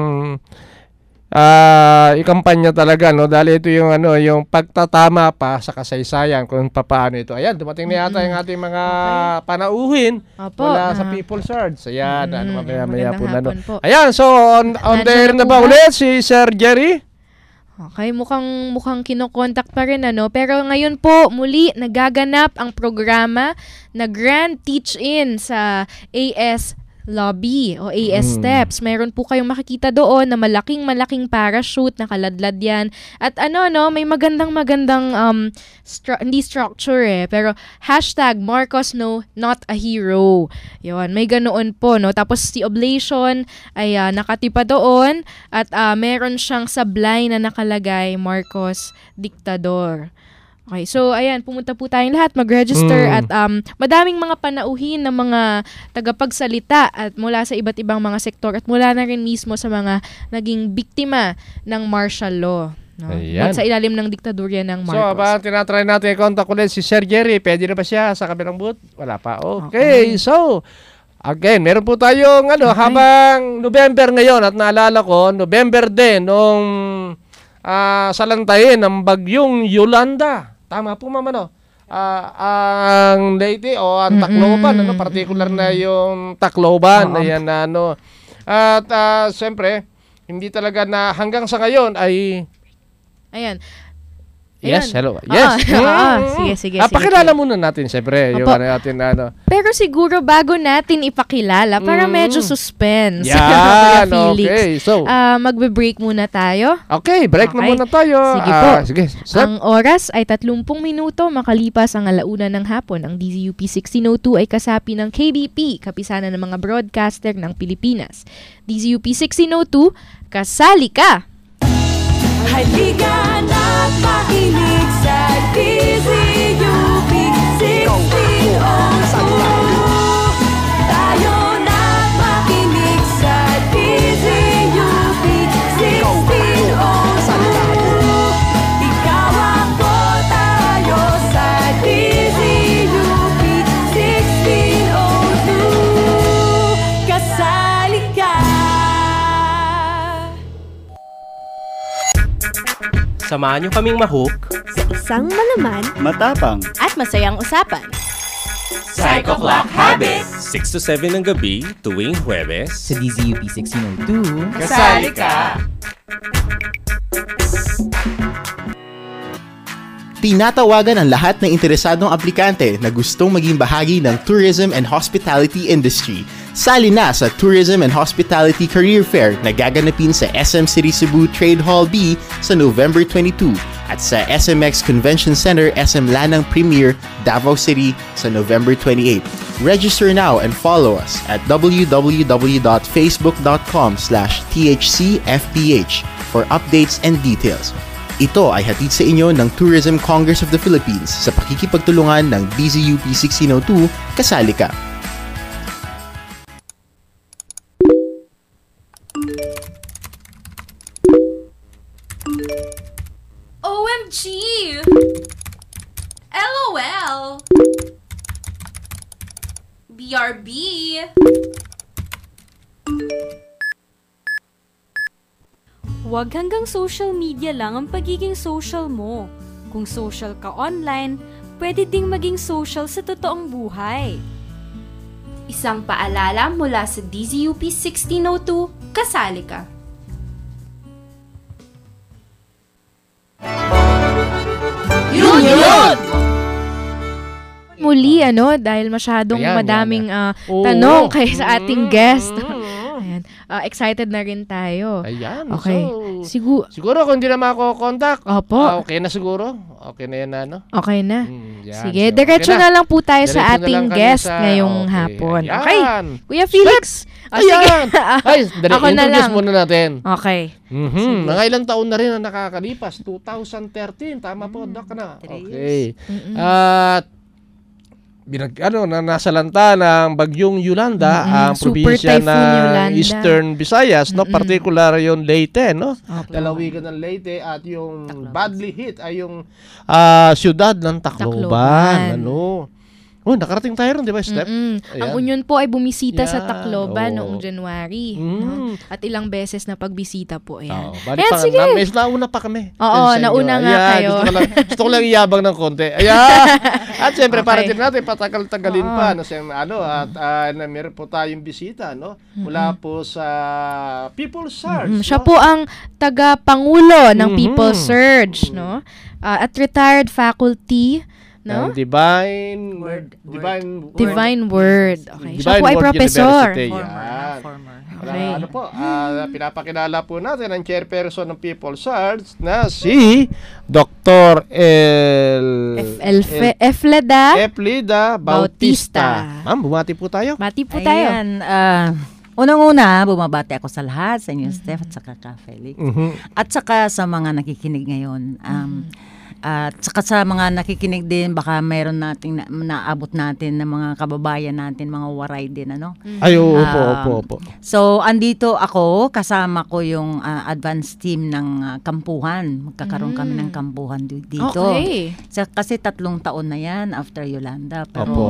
S5: uh, ikampanya talaga, no? Dahil ito yung ano, yung pagtatama pa sa kasaysayan kung paano ito. Ayan, dumating na yata mm-hmm. yung ating mga okay. panauhin
S6: Opo,
S5: mula
S6: uh,
S5: sa People's Swords. Ayan, mm-hmm. ano, mamaya-maya po na. No.
S6: Po.
S5: Ayan, so on, on the air na ba ulit si Sir Jerry?
S6: Okay, mukhang mukhang kino-contact pa rin ano, pero ngayon po muli nagaganap ang programa na Grand Teach-In sa A S Lobby o A S hmm. Steps. Meron po kayong makikita doon na malaking malaking parachute, nakaladlad yan. At ano no, may magandang magandang um stru- hindi structure eh, pero hashtag Marcos no, not a hero. Yun, may ganoon po no. Tapos si Oblation ay uh, nakatipa doon at uh, meron siyang sablay na nakalagay Marcos Diktador. Okay, so ayan, pumunta po tayong lahat, mag-register mm. at um, madaming mga panauhin ng mga tagapagsalita at mula sa iba't ibang mga sektor at mula na rin mismo sa mga naging biktima ng martial law. No? At sa ilalim ng diktadurya ng Marcos.
S5: So, ba, tinatry natin i-contact ulit si Sir Jerry. Pwede na ba siya sa kabilang booth? Wala pa. Okay, okay. So, again, meron po tayong ano, okay. habang November ngayon at naalala ko, November din nung uh, salantayin ng bagyong Yolanda. Tama po, mama, no? Uh, ang Leyte o ang Tacloban, mm-hmm. ano, particular na yung Tacloban, oh. Ayan na, ano. At, uh, siyempre, hindi talaga na hanggang sa ngayon ay...
S6: Ayan.
S5: Yes, hello. Yes.
S6: Oh, oh, sige, sige.
S5: Ah, pakilala muna natin, siyempre. Yung ano natin, ano.
S6: Pero siguro bago natin ipakilala, para mm. medyo suspense.
S5: Yan, okay. So,
S6: uh, magbe-break muna tayo.
S5: Okay, break okay. na muna tayo.
S6: Sige po.
S5: Uh, sige.
S6: Ang oras ay tatlumpung minuto makalipas ang alauna ng hapon. Ang D Z U P sixteen oh two ay kasapi ng K B P, kapisanan ng mga broadcaster ng Pilipinas. D Z U P sixteen oh two, kasali ka!
S7: Halika na't makinig sa D Z U P sixteen oh two. Tayo na't makinig sa D Z U P sixteen oh two. Ikaw ako, tayo sa D Z U P sixteen oh two. Kasali ka!
S19: Samahan niyo kaming mahook
S20: sa isang malaman,
S3: matapang
S20: at masayang usapan.
S10: Psycho Clock Habit! six to seven ng gabi, tuwing Huwebes.
S12: Sa D Z U P sixteen oh two,
S10: kasali ka!
S21: Tinatawagan ang lahat ng interesadong aplikante na gustong maging bahagi ng tourism and hospitality industry. Sali na sa Tourism and Hospitality Career Fair na gaganapin sa S M City Cebu Trade Hall B sa November twenty-second at sa S M X Convention Center S M Lanang Premier, Davao City sa November twenty-eighth. Register now and follow us at w w w dot facebook dot com slash t h c f p h for updates and details. Ito ay hatid sa inyo ng Tourism Congress of the Philippines sa pakikipagtulungan ng D Z U P sixteen oh two, kasali ka.
S22: O M G! L O L! B R B!
S23: Huwag hanggang social media lang ang pagiging social mo. Kung social ka online, pwede ding maging social sa totoong buhay.
S1: Isang paalala mula sa D Z U P sixteen oh two, kasali ka.
S7: Yun, yun!
S6: Muli, ano, dahil masyadong
S5: Ayan,
S6: madaming uh,
S5: oh.
S6: tanong kay sa ating guest. Ayan, Ayan. Uh, excited na rin tayo.
S5: Ayan.
S6: Okay.
S5: So,
S6: Sigu-
S5: siguro kung hindi na mako-contact,
S6: Opo.
S5: ah, okay na siguro. Okay na yan na, no?
S6: Okay na.
S5: Mm, yan.
S6: Sige,
S5: So,
S6: diretso
S5: okay
S6: na. lang po tayo
S5: Diretso
S6: sa
S5: na
S6: ating
S5: lang kami
S6: guest
S5: sa-
S6: ngayong
S5: okay.
S6: hapon.
S5: Ayan.
S6: Okay. Kuya Felix. Oh, sige.
S5: Ayan. Ay, dali,
S6: Ako na
S5: introduce
S6: lang.
S5: muna natin.
S6: Okay.
S5: Mhm.
S6: Sige.
S5: Mga ilang taon na rin ang nakakalipas. twenty thirteen. Tama po, Doc na. Okay. At binag ano na nasa lanta ng bagyong Yolanda
S6: Mm-mm.
S5: ang
S6: Super
S5: probinsya
S6: Typhoon
S5: ng
S6: Yolanda.
S5: Eastern Visayas, no,
S6: Mm-mm.
S5: particular yung Leyte, no.
S6: Opo.
S5: Dalawigan ng Leyte at yung badly hit ay yung ah, siyudad ng Tacloban,
S6: Tacloban.
S5: ano. Oh, nakarating tayo ron, di ba, Steph?
S6: Mm-mm.
S5: Ayan.
S6: Ang Union po ay bumisita sa
S5: Yan.
S6: Tacloban
S5: Oo.
S6: noong January.
S5: Mm.
S6: No? At ilang beses na pagbisita po. Ayan.
S5: Oo, bali
S6: Ayan,
S5: pa,
S6: sige.
S5: Na, mes, nauna pa kami.
S6: Oo,
S5: Sa inyo.
S6: nauna nga
S5: Ayan,
S6: kayo.
S5: Gusto ko lang, gusto ko lang iyabang ng konti. Ayan. At siyempre,
S6: Okay.
S5: para din natin, patagal-tagalin
S6: Oo.
S5: pa. No, sem- ano, at uh, na meron po tayong bisita, no? Mula po sa People's Surge.
S6: Mm,
S5: no?
S6: siya po ang taga-pangulo ng
S5: Mhm.
S6: People Surge, no? Uh, at retired faculty, no?
S5: Ang Divine Word. Divine Word.
S6: Divine Word. Okay. Siya
S5: Divine
S6: po ay
S5: Word
S6: professor.
S5: University.
S6: Former.
S5: Yan.
S6: Former.
S5: Wala,
S6: Okay.
S5: Ano po, ah, pinapakilala po natin ang chairperson ng People's Surge na si Doctor El...
S6: F- Elfe- Efleda
S5: Efleda
S6: Bautista.
S5: Bautista. Ma'am, bumati po tayo.
S6: Bati po tayo.
S2: Ayan, ah, unang-una, bumabati ako sa lahat, sa inyo, Steph, at saka ka, Felix.
S5: Mhm.
S2: At saka sa mga nakikinig ngayon. Um, At saka sa mga nakikinig din, baka mayroon nating na, naabot natin ng mga kababayan natin, mga waray din, ano?
S5: Ay, oo, opo,
S2: Um,
S5: opo, opo.
S2: So, andito ako, kasama ko yung uh, advanced team ng uh, kampuhan. Magkakaroon
S6: Mm.
S2: kami ng kampuhan di- dito.
S6: Okay.
S2: Sa, kasi tatlong taon na yan after Yolanda. Pero,
S5: Opo.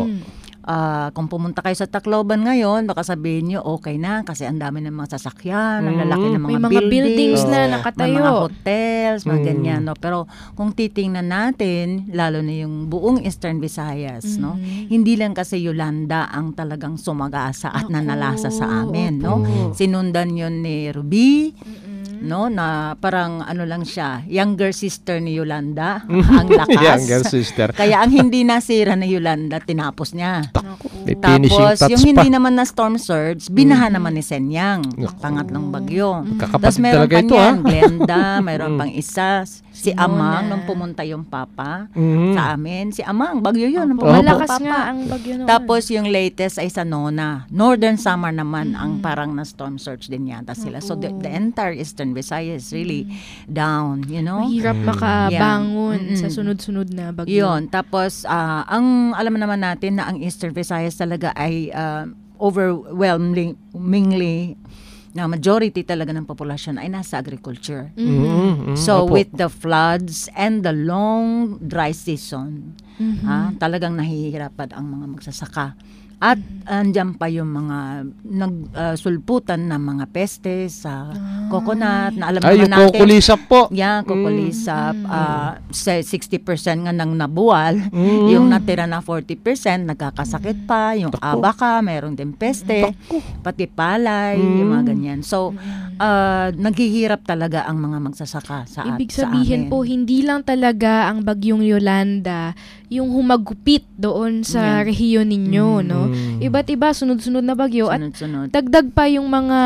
S2: Ah, kung pumunta kayo sa Tacloban ngayon, baka sabihin nyo, okay na, kasi ang dami ng mga sasakyan, ang
S5: Mm.
S2: lalaki ng mga,
S6: May mga
S2: buildings,
S6: buildings na
S2: may
S6: nakatayo.
S2: mga hotels, mga
S5: Mm.
S2: ganyan, no? Pero kung titingnan natin, lalo na yung buong Eastern Visayas, no?
S6: Mhm.
S2: Hindi lang kasi Yolanda ang talagang sumagasa at
S6: Naku,
S2: nanalasa sa amin, no?
S5: opo.
S2: Sinundan yun ni Ruby, no, na parang ano lang siya, younger sister ni Yolanda, ang lakas.
S5: Younger sister.
S2: Kaya ang hindi nasira ni Yolanda, tinapos niya.
S5: May finishing
S2: Tapos,
S5: touch
S2: yung
S5: pa.
S2: hindi naman na storm surge, binaha naman ni Senyang, pangatlong bagyo.
S5: Kakapatid
S2: Tapos meron
S5: talaga
S2: pa
S5: ito,
S2: niyan,
S5: ha?
S2: Glenda, mayroon
S5: Mm.
S2: pang isa, si
S6: Simona.
S2: Amang, nung pumunta yung papa
S5: Mhm.
S2: sa amin. Si Amang, bagyo yun. nung
S6: Opo,
S2: pumunta
S6: malakas
S2: yung
S6: nga
S2: papa.
S6: ang bagyo noon.
S2: Tapos yung latest ay sa Nona. Northern Samar naman
S6: Mm-hmm.
S2: ang parang na storm surge din yata sila. So the, the entire Eastern Visayas is really down, you know?
S6: Mahirap
S5: Mm.
S6: makabangon
S2: Yeah. Mm-mm.
S6: sa sunod-sunod na bagyo.
S2: Yun. Tapos, ah, ang alam naman natin na ang Eastern Visayas talaga ay ah, overwhelmingly na majority talaga ng populasyon ay nasa agriculture.
S5: Mhm. Mhm.
S2: So,
S5: Opo.
S2: with the floods and the long dry season,
S6: Mhm.
S2: ah, talagang nahihirapan ang mga magsasaka. At andyan pa yung mga nagsulputan ng mga peste sa coconut na alam
S5: Ay,
S2: naman
S5: yung
S2: natin.
S5: kukulisap po.
S2: Yan, kukulisap. ah, sa sixty percent nga nang nabuwal,
S5: Mm.
S2: yung natira na forty percent nagkakasakit pa, yung abaka, meron din peste, pati palay, yung mga ganyan. So, ah, naghihirap talaga ang mga magsasaka sa
S6: Ibig
S2: sa
S6: sabihin
S2: amin.
S6: po, hindi lang talaga ang bagyong Yolanda yung humagupit doon sa
S2: Yan.
S6: rehiyon ninyo,
S5: Mm.
S6: no? Iba't iba, sunod-sunod na bagyo at
S2: Sunod-sunod.
S6: dagdag pa yung mga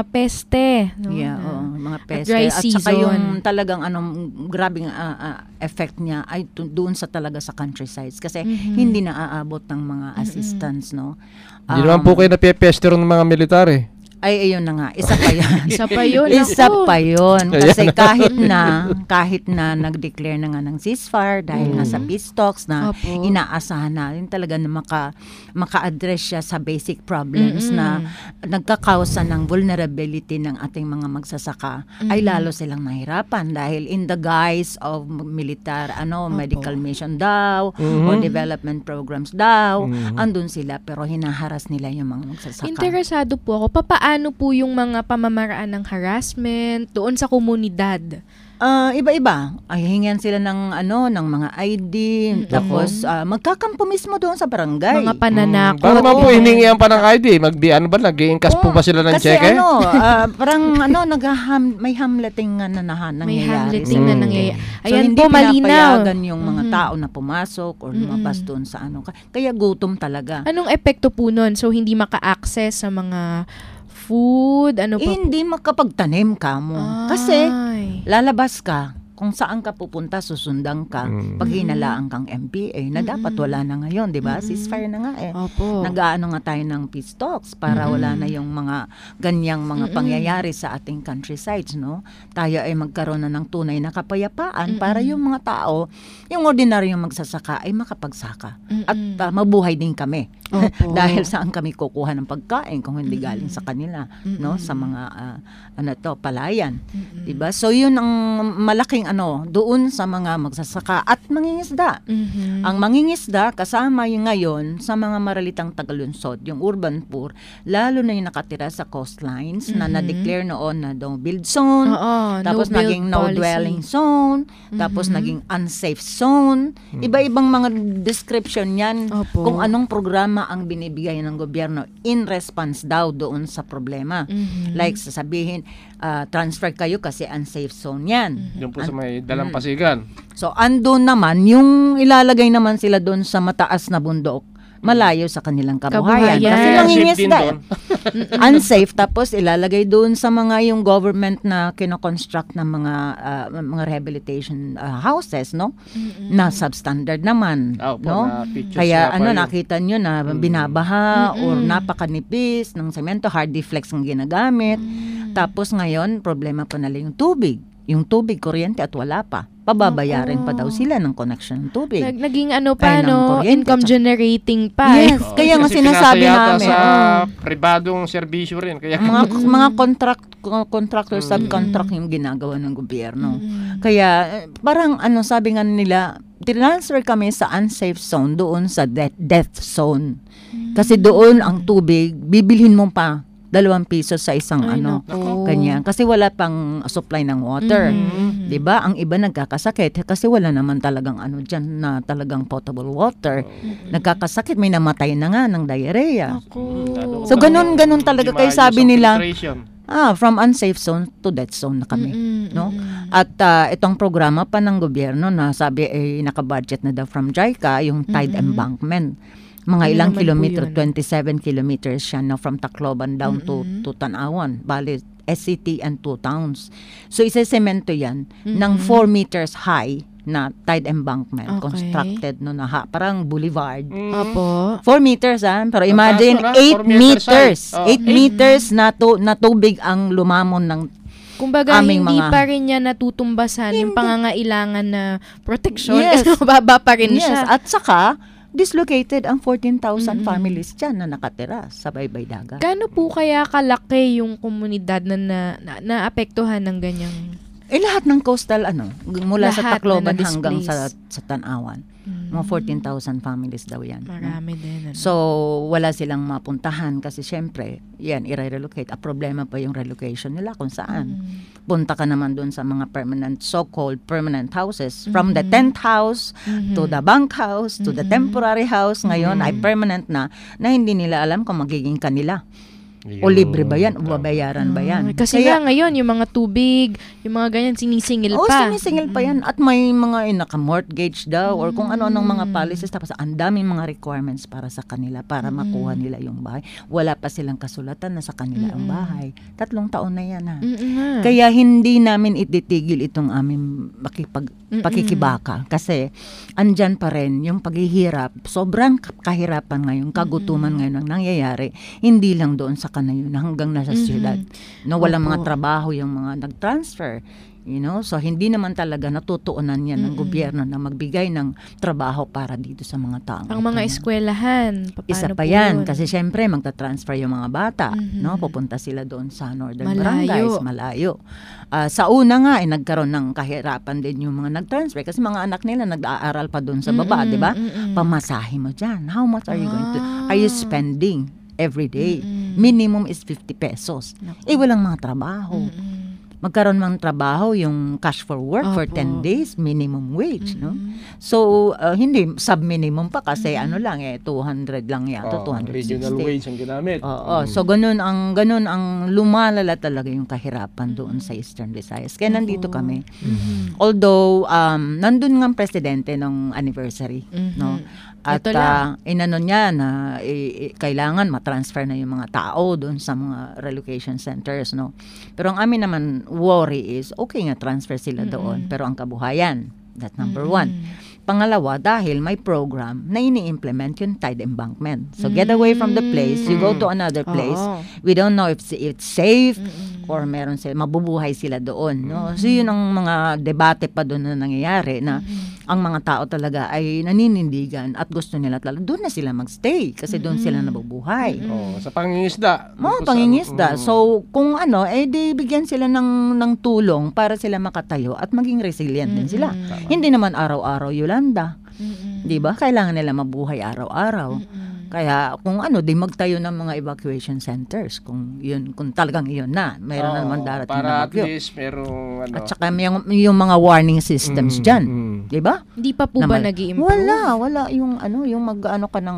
S6: peste, no?
S2: Yeah,
S6: Na-
S2: oo, mga
S6: at
S2: peste.
S6: dry
S2: At saka
S6: season.
S2: yung talagang anong grabing ah, ah, effect niya ay tu- doon sa talaga sa countrysides kasi
S6: Mhm.
S2: hindi na aabot ng mga assistance, no?
S5: Hindi naman po kayo napepester ng mga militar eh.
S2: Ay, ayun na nga. Isa pa yun.
S6: Isa pa yun,
S2: Isa
S6: ako.
S2: pa yun.
S5: Ayan.
S2: Kasi kahit na, kahit na nag-declare na nga ng ceasefire dahil nga sa peace talks na
S6: Opo.
S2: inaasahan natin talaga na maka, maka-address siya sa basic problems
S6: Mm-mm.
S2: na nagkakausa ng vulnerability ng ating mga magsasaka ay
S6: Mm-mm.
S2: lalo silang nahirapan dahil in the guise of militar, ano,
S6: Opo.
S2: medical mission daw
S5: Mhm.
S2: or development programs daw,
S5: Mhm.
S2: andun sila pero hinaharas nila yung mga magsasaka.
S6: Interesado po ako, papaano po yung mga pamamaraan ng harassment doon sa komunidad?
S2: Ah, iba-iba. Ay hingian sila ng ano, ng mga I D, tapos ah, magkakampo mismo doon sa barangay.
S6: Mga pananako.
S5: Para naman po hiningihan pa ng I D. Magbi, ano ba, nag-i-ingkas po ba sila ng
S2: Kasi
S5: cheque?
S2: ano, ah, parang ano, naghaham, may hamleting nga na nahan,
S6: May
S2: nangyayari.
S6: hamleting na nangyayari.
S2: So,
S6: Ayan
S2: hindi
S6: po, malinaw.
S2: pinapayagan yung mga
S6: Mhm.
S2: tao na pumasok or lumabas doon sa ano. Kaya gutom talaga.
S6: Anong epekto po nun? So, hindi maka-access sa mga food, ano pa?
S2: Hindi makapagtanim ka mo. Kasi lalabas ka, kung saan ka pupunta, susundan ka.
S5: Mm.
S2: Pag hinalaan kang M P A, na dapat wala na ngayon, di ba? Ceasefire na nga eh.
S6: Opo.
S2: Nag-aano nga tayo ng peace talks para
S6: Mm-mm.
S2: wala na yung mga ganyang mga
S6: Mm-mm.
S2: pangyayari sa ating countrysides, no? Tayo ay magkaroon na ng tunay na kapayapaan
S6: Mm-mm.
S2: para yung mga tao, yung ordinaryong magsasaka ay makapagsaka.
S6: Mm-mm.
S2: At uh, mabuhay din kami.
S6: Opo.
S2: Dahil saan kami kukuha ng pagkain kung hindi galing sa kanila, no?
S6: Mm-mm.
S2: Sa mga uh, ano to, palayan. 'Di ba? So yun ang malaking ano doon sa mga magsasaka at mangingisda.
S6: Mhm.
S2: Ang mangingisda kasama yung ngayon sa mga maralitang tagalunsod, yung urban poor, lalo na yung nakatira sa coastlines na
S6: Mhm.
S2: na-declare noon na no build zone,
S6: Oo,
S2: tapos
S6: no build
S2: naging no
S6: policy.
S2: dwelling zone, tapos
S6: Mhm.
S2: naging unsafe zone. Iba-ibang mga description yan
S6: Opo.
S2: kung anong programa ang binibigay ng gobyerno in response daw doon sa problema.
S6: Mhm.
S2: Like sasabihin, ah, transfer kayo kasi unsafe zone yan.
S5: Yung po sa
S2: An-
S5: may
S2: Mm.
S5: dalampasigan.
S2: So andun naman, yung ilalagay naman sila doon sa mataas na bundok, malayo sa kanilang kabuhayan.
S6: Kabuhayan.
S2: Kasi
S6: Unsafe
S2: mangingisda.
S5: din
S2: eh. Unsafe, tapos ilalagay doon sa mga yung government na kinoconstruct ng mga ah, mga rehabilitation ah, houses, no? Na substandard naman,
S5: Ah, opo,
S2: no?
S5: na pictures
S2: Kaya
S5: nga pa
S2: ano,
S5: yun.
S2: nakita nyo na binabaha
S6: Mm-mm.
S2: or napakanipis ng semento, hard deflex ang ginagamit. Tapos ngayon, problema pa nila yung tubig. Yung tubig, kuryente at wala pa. Pababayarin pa daw sila ng connection ng tubig.
S6: Nag, naging ano
S2: Ay,
S6: pa,
S2: ng
S6: no?
S2: kuryente.
S6: Income generating pa.
S2: Yes, kaya nga
S5: Kasi
S2: sinasabi
S5: pinasa yata
S2: namin.
S5: sa
S2: oh,
S5: pribadong serbisyo rin. Kaya
S2: mga mga contract contractor subcontract yung ginagawa ng gobyerno. Kaya eh, parang ano sabi nga nila, transfer kami sa unsafe zone doon sa death, death zone. Kasi doon ang tubig, bibilhin mo pa dalawang piso sa isang
S6: Ay,
S2: ano
S6: naku.
S2: ganyan kasi wala pang supply ng water.
S6: Mhm.
S2: 'Di ba? Ang iba nagkakasakit kasi wala naman talagang ano diyan na talagang potable water. Nagkakasakit, may namatay na nga ng diarrhea. So ganun ganun talaga kay sabi nila. Ah, from unsafe zone to death zone na kami, no? At ah, itong programa pa ng gobyerno na sabi ay naka-budget na daw from JICA, yung tide
S6: Mm-mm.
S2: embankment. Mga
S6: Ano
S2: ilang
S6: naman po
S2: kilometro,
S6: yun?
S2: twenty-seven kilometers siya no, from Tacloban down to
S6: Mm-mm.
S2: to Tanawan, bali S C T and two towns. So isa-semento yan ng
S6: Mm-mm.
S2: four meters high na tide embankment
S6: Okay.
S2: constructed no na ha, parang boulevard.
S6: Opo.
S2: four meters ah, pero imagine
S5: taas na,
S2: eight
S5: four meters
S2: meters.
S5: high. Oh.
S2: eight meters na, tu- na tubig ang lumamon ng
S6: Kumbaga,
S2: aming
S6: hindi
S2: mga-
S6: pa rin niya natutumbasan yung pangangailangan na protection.
S2: Yes.
S6: Kasi mababa pa rin
S2: Yes,
S6: siya.
S2: at saka dislocated ang fourteen thousand
S6: Mm-mm.
S2: families dyan na nakatira sa Baybay Dagat.
S6: Gaano po kaya kalaki yung komunidad na, na, na naapektuhan ng ganyang...
S2: Eh lahat ng coastal ano, g- mula sa
S6: Lahat
S2: Tacloban
S6: na
S2: hanggang sa
S6: na-displace.
S2: sa Tanawan.
S6: Mm.
S2: Mga fourteen thousand families daw yan. no?
S6: Marami din. Ano?
S2: So, wala silang mapuntahan kasi syempre, yan, i-relocate. A problema pa yung relocation nila kung saan.
S6: Mm.
S2: Punta ka naman dun sa mga permanent, so-called permanent houses. From the
S6: Mhm.
S2: tent house
S6: Mhm.
S2: to the bunk house to the
S6: Mhm.
S2: temporary house. Ngayon
S5: Mhm.
S2: ay permanent na, na hindi nila alam kung magiging kanila. O libre ba yan? O babayaran ba yan?
S6: Ah, kasi nga ngayon, yung mga tubig, yung mga ganyan, sinisingil
S2: Oo,
S6: pa.
S2: sinisingil pa yan. At may mga eh, naka-mortgage daw or kung ano-anong mga policies. Tapos ang daming mga requirements para sa kanila para makuha nila yung bahay. Wala pa silang kasulatan na sa kanila ang bahay. Tatlong taon na yan ha.
S6: Mm-mm.
S2: Kaya hindi namin ititigil itong aming makipag,
S6: Mm-mm.
S2: pakikibaka. Kasi andyan pa rin yung paghihirap. Sobrang kahirapan ngayon, kagutuman ngayon ang nangyayari. Hindi lang doon sa kanayon hanggang nasa
S6: Mhm.
S2: syudad. No, walang
S6: Opo.
S2: mga trabaho yung mga nag-transfer. You know, so hindi naman talaga natutuunan yan ng
S6: Mm-mm.
S2: gobyerno na magbigay ng trabaho para dito sa mga tao.
S6: Ang mga eskwelahan, paano
S2: Isa pa
S6: po
S2: yan
S6: yun?
S2: kasi syempre magta-transfer yung mga bata,
S6: Mhm.
S2: no? Pupunta sila doon sa northern
S6: Malayo.
S2: barangays, malayo. Ah, sa una nga ay nagkaroon ng kahirapan din yung mga nag-transfer kasi mga anak nila nag-aaral pa doon sa baba,
S6: Mm-mm,
S2: 'di ba?
S6: mm-mm.
S2: Pamasahe mo diyan. How much are you going to are you spending every day?
S6: Mm-mm.
S2: Minimum is fifty pesos. Eh walang mga trabaho.
S6: Mm-mm.
S2: Magkaroon ng trabaho yung cash for work for
S6: Opo.
S2: ten days, minimum wage, no? So, uh, hindi, sub-minimum pa kasi ano lang eh, two hundred lang yata,
S5: Oh,
S2: two hundred sixty.
S5: regional wage ang ginamit.
S2: Oo,
S5: Mm.
S2: so ganun ang, ganun ang lumalala talaga yung kahirapan doon sa Eastern Visayas. Kaya nandito kami.
S6: Mhm.
S2: Although, um, nandun nga ang presidente ng anniversary,
S6: Mhm.
S2: no? At
S6: Ito lang.
S2: uh, inano niya na i- i- kailangan matransfer na yung mga tao doon sa mga relocation centers, no? Pero ang amin naman worry is, okay nga transfer sila doon, pero ang kabuhayan, that number one. Pangalawa, dahil may program na ini-implement yung tide embankment. So, get away from the place, you go to another place.
S6: Oo.
S2: We don't know if it's safe or meron sila, mabubuhay sila doon. No? So, yun ang mga debate pa doon na nangyayari na ang mga tao talaga ay naninindigan at gusto nila talaga, doon na sila magstay kasi doon sila nabubuhay.
S5: Oh, sa pangingisda.
S2: Oo, pangingisda. So, kung ano, eh, di bigyan sila ng, ng tulong para sila makatayo at maging resilient din sila. Hindi naman araw-araw Yolanda. Di ba? Kailangan nila mabuhay araw-araw. Kaya kung ano, di magtayo ng mga evacuation centers kung yun, kung talagang iyon na. Mayroon na naman darating
S5: para
S2: na
S5: at
S2: bagyo.
S5: least merong ano.
S2: At saka yung, yung mga warning systems
S5: Mm,
S2: dyan.
S5: mm.
S2: Di ba?
S6: Hindi pa po ba
S2: Naman-
S6: nag-i-improve?
S2: Wala, wala. Yung ano, yung mag-ano ka ng,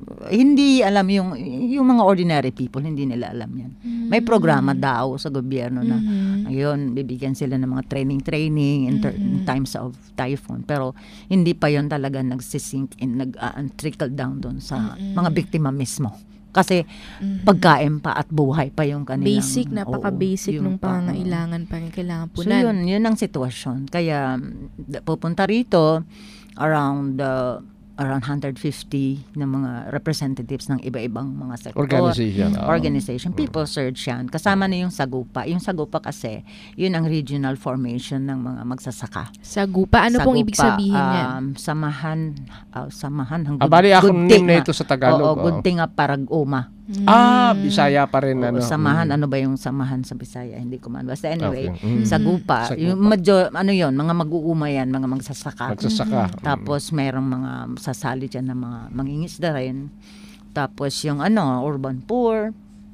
S2: hindi alam yung, yung mga ordinary people, hindi nila alam yan. May programa daw sa gobyerno na, ayun, bibigyan sila ng mga training-training in, ter- in times of typhoon. Pero hindi pa yon talaga nagsisink in, nag-trickle down doon sa mga biktima mismo. Kasi pagkain pa at buhay pa yung kanilang.
S6: Basic, napaka-basic
S2: oo,
S6: nung
S2: yung pa-
S6: pangangailangan pa rin kailangan
S2: So
S6: punan.
S2: yun, yun ang sitwasyon. Kaya d- pupunta rito around uh, around one hundred fifty na mga representatives ng iba-ibang mga sektor.
S5: Organization, oo.
S2: Organization. People search yan. Kasama na yung Sagupa. Yung Sagupa kasi, yun ang regional formation ng mga magsasaka.
S6: Sagupa, ano pong ibig sabihin yan?
S2: Um, samahan, uh, samahan ng
S5: Ah, bali, acronym na ito sa Tagalog,
S2: Oo,
S5: oo.
S2: Guntinga Parag-uma.
S5: Ah, Bisaya pa rin.
S2: Oo,
S5: ano.
S2: samahan,
S5: Mm.
S2: ano ba yung samahan sa Bisaya? Hindi ko man. Basta anyway,
S5: Okay. Mm.
S2: Sagupa.
S5: Sagupa.
S2: Yung medyo, ano yon, mga mag-uuma yan, mga magsasaka.
S5: Magsasaka.
S2: Mhm. Tapos merong mga sasali dyan na mga mangingisda rin. Tapos yung ano, urban poor,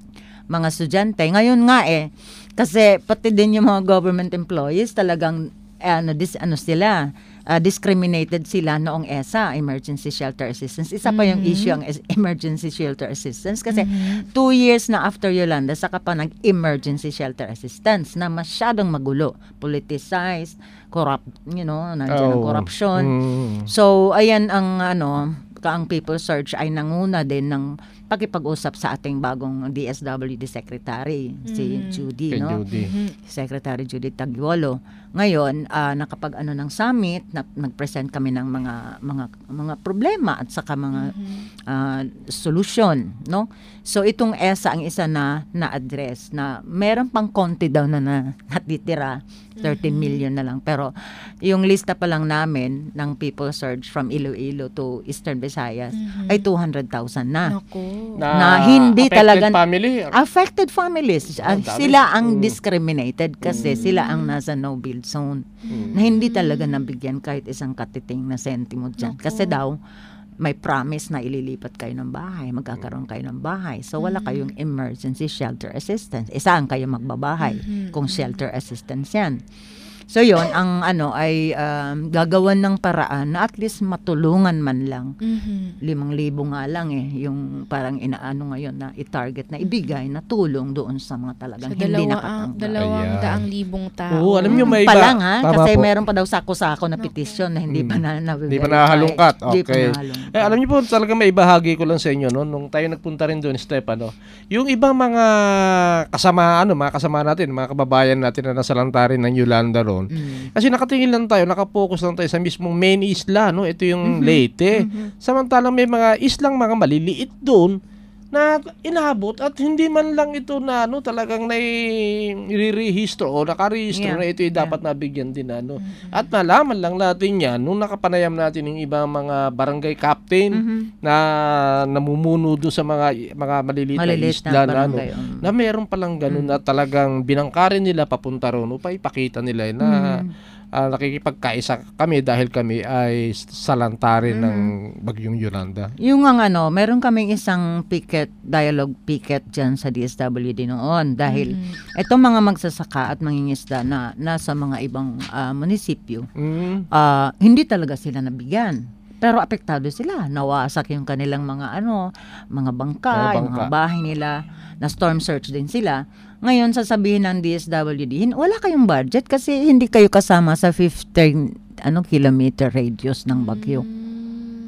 S2: mga estudyante. Ngayon nga eh, kasi pati din yung mga government employees talagang eh, ano, dis, ano sila, uh, discriminated sila noong E S A, Emergency Shelter Assistance. Isa pa yung
S6: Mhm.
S2: issue ang es- Emergency Shelter Assistance kasi two years na after Yolanda, saka pa nag-Emergency Shelter Assistance na masyadong magulo, politicized, corrupt, you know, nandiyan ang
S5: Oh.
S2: corruption.
S5: Mm.
S2: So, ayan ang ano, ka- ang People Search ay nanguna din ng pakipag-usap sa ating bagong D S W D Secretary, si
S5: Mhm.
S2: Judy,
S5: Kay
S2: no?
S5: Judy. Mhm.
S2: Secretary Judy Taguolo. Ngayon, ah, nakapag ano ng summit, na, nag-present kami ng mga mga mga problema at saka mga ah, solution, no? So itong E S A ang isa na na-address na meron pang konti daw na, na natitira, thirteen million na lang. Pero yung lista pa lang namin ng People Search from Iloilo to Eastern Visayas ay two hundred thousand na.
S5: Na
S2: Na, hindi
S5: affected
S2: talaga
S5: family?
S2: affected families. Ah,
S5: Oh, dami.
S2: sila ang
S5: Mm.
S2: discriminated kasi sila ang nasa no-build zone na hindi talaga nabigyan kahit isang katiting na sentimo dyan. Kasi daw, may promise na ililipat kayo ng bahay, magkakaroon kayo ng bahay. So, wala kayong emergency shelter assistance. Isaan kayo magbabahay kung shelter assistance yan. So yon ang ano ay um, gagawan ng paraan na at least matulungan man lang.
S6: Mhm.
S2: Limang libo nga lang eh yung parang inaano ngayon na i-target na ibigay na tulong doon sa mga talagang
S6: Sa
S2: hindi
S6: dalawa,
S2: nakatanggap.
S6: dalawang
S5: Ayan.
S6: daang libong tao.
S5: Oo, alam niyo, may
S2: pa
S5: iba-
S2: lang ha,
S5: Tama
S2: kasi
S5: po.
S2: meron pa daw sako-sako na petition na hindi pa na
S5: Hindi pa nahalungkat.
S2: Hindi pa
S5: Okay.
S2: nahalungkat.
S5: Eh, alam niyo po, talaga may ibahagi ko lang sa inyo, no? Nung tayo nagpunta rin doon, Stefano, yung ibang mga kasama, ano, mga kasama natin, mga kababayan natin na nasa lantarin ng Yolanda ron. Kasi nakatingin lang tayo, nakapokus lang tayo sa mismong main isla, no? Ito yung
S2: Mhm.
S5: Leyte.
S2: Mhm.
S5: Samantalang may mga islang mga maliliit doon na inaabot at hindi man lang ito na ano talagang nai-rehistro o nakarehistro
S2: Yeah.
S5: na ito ay dapat nabigyan din ano. At nalaman lang natin yan nung nakapanayam natin yung ibang mga barangay captain na namumuno doon sa mga mga maliliit,
S2: Maliliit
S5: na
S2: na
S5: isla na, ano,
S2: barangay, um.
S5: na meron palang ganun na talagang binangkarin nila papunta ron upang ipakita nila na ah, nakikipagkaisa kami dahil kami ay sa lantarin ng Bagyong Yolanda.
S2: Yung ang ano, meron kaming isang picket, dialogue picket dyan sa D S W D noon dahil itong mga magsasaka at mangingisda na nasa mga ibang ah, munisipyo, ah, hindi talaga sila nabigyan. Pero apektado sila. Nawasak yung kanilang mga ano, mga bangka,
S5: Mga
S2: yung
S5: bangka.
S2: mga bahay nila, na storm surge din sila. Ngayon, sasabihin ng D S W D, hin- wala kayong budget kasi hindi kayo kasama sa fifteen ano, kilometer radius ng bagyo.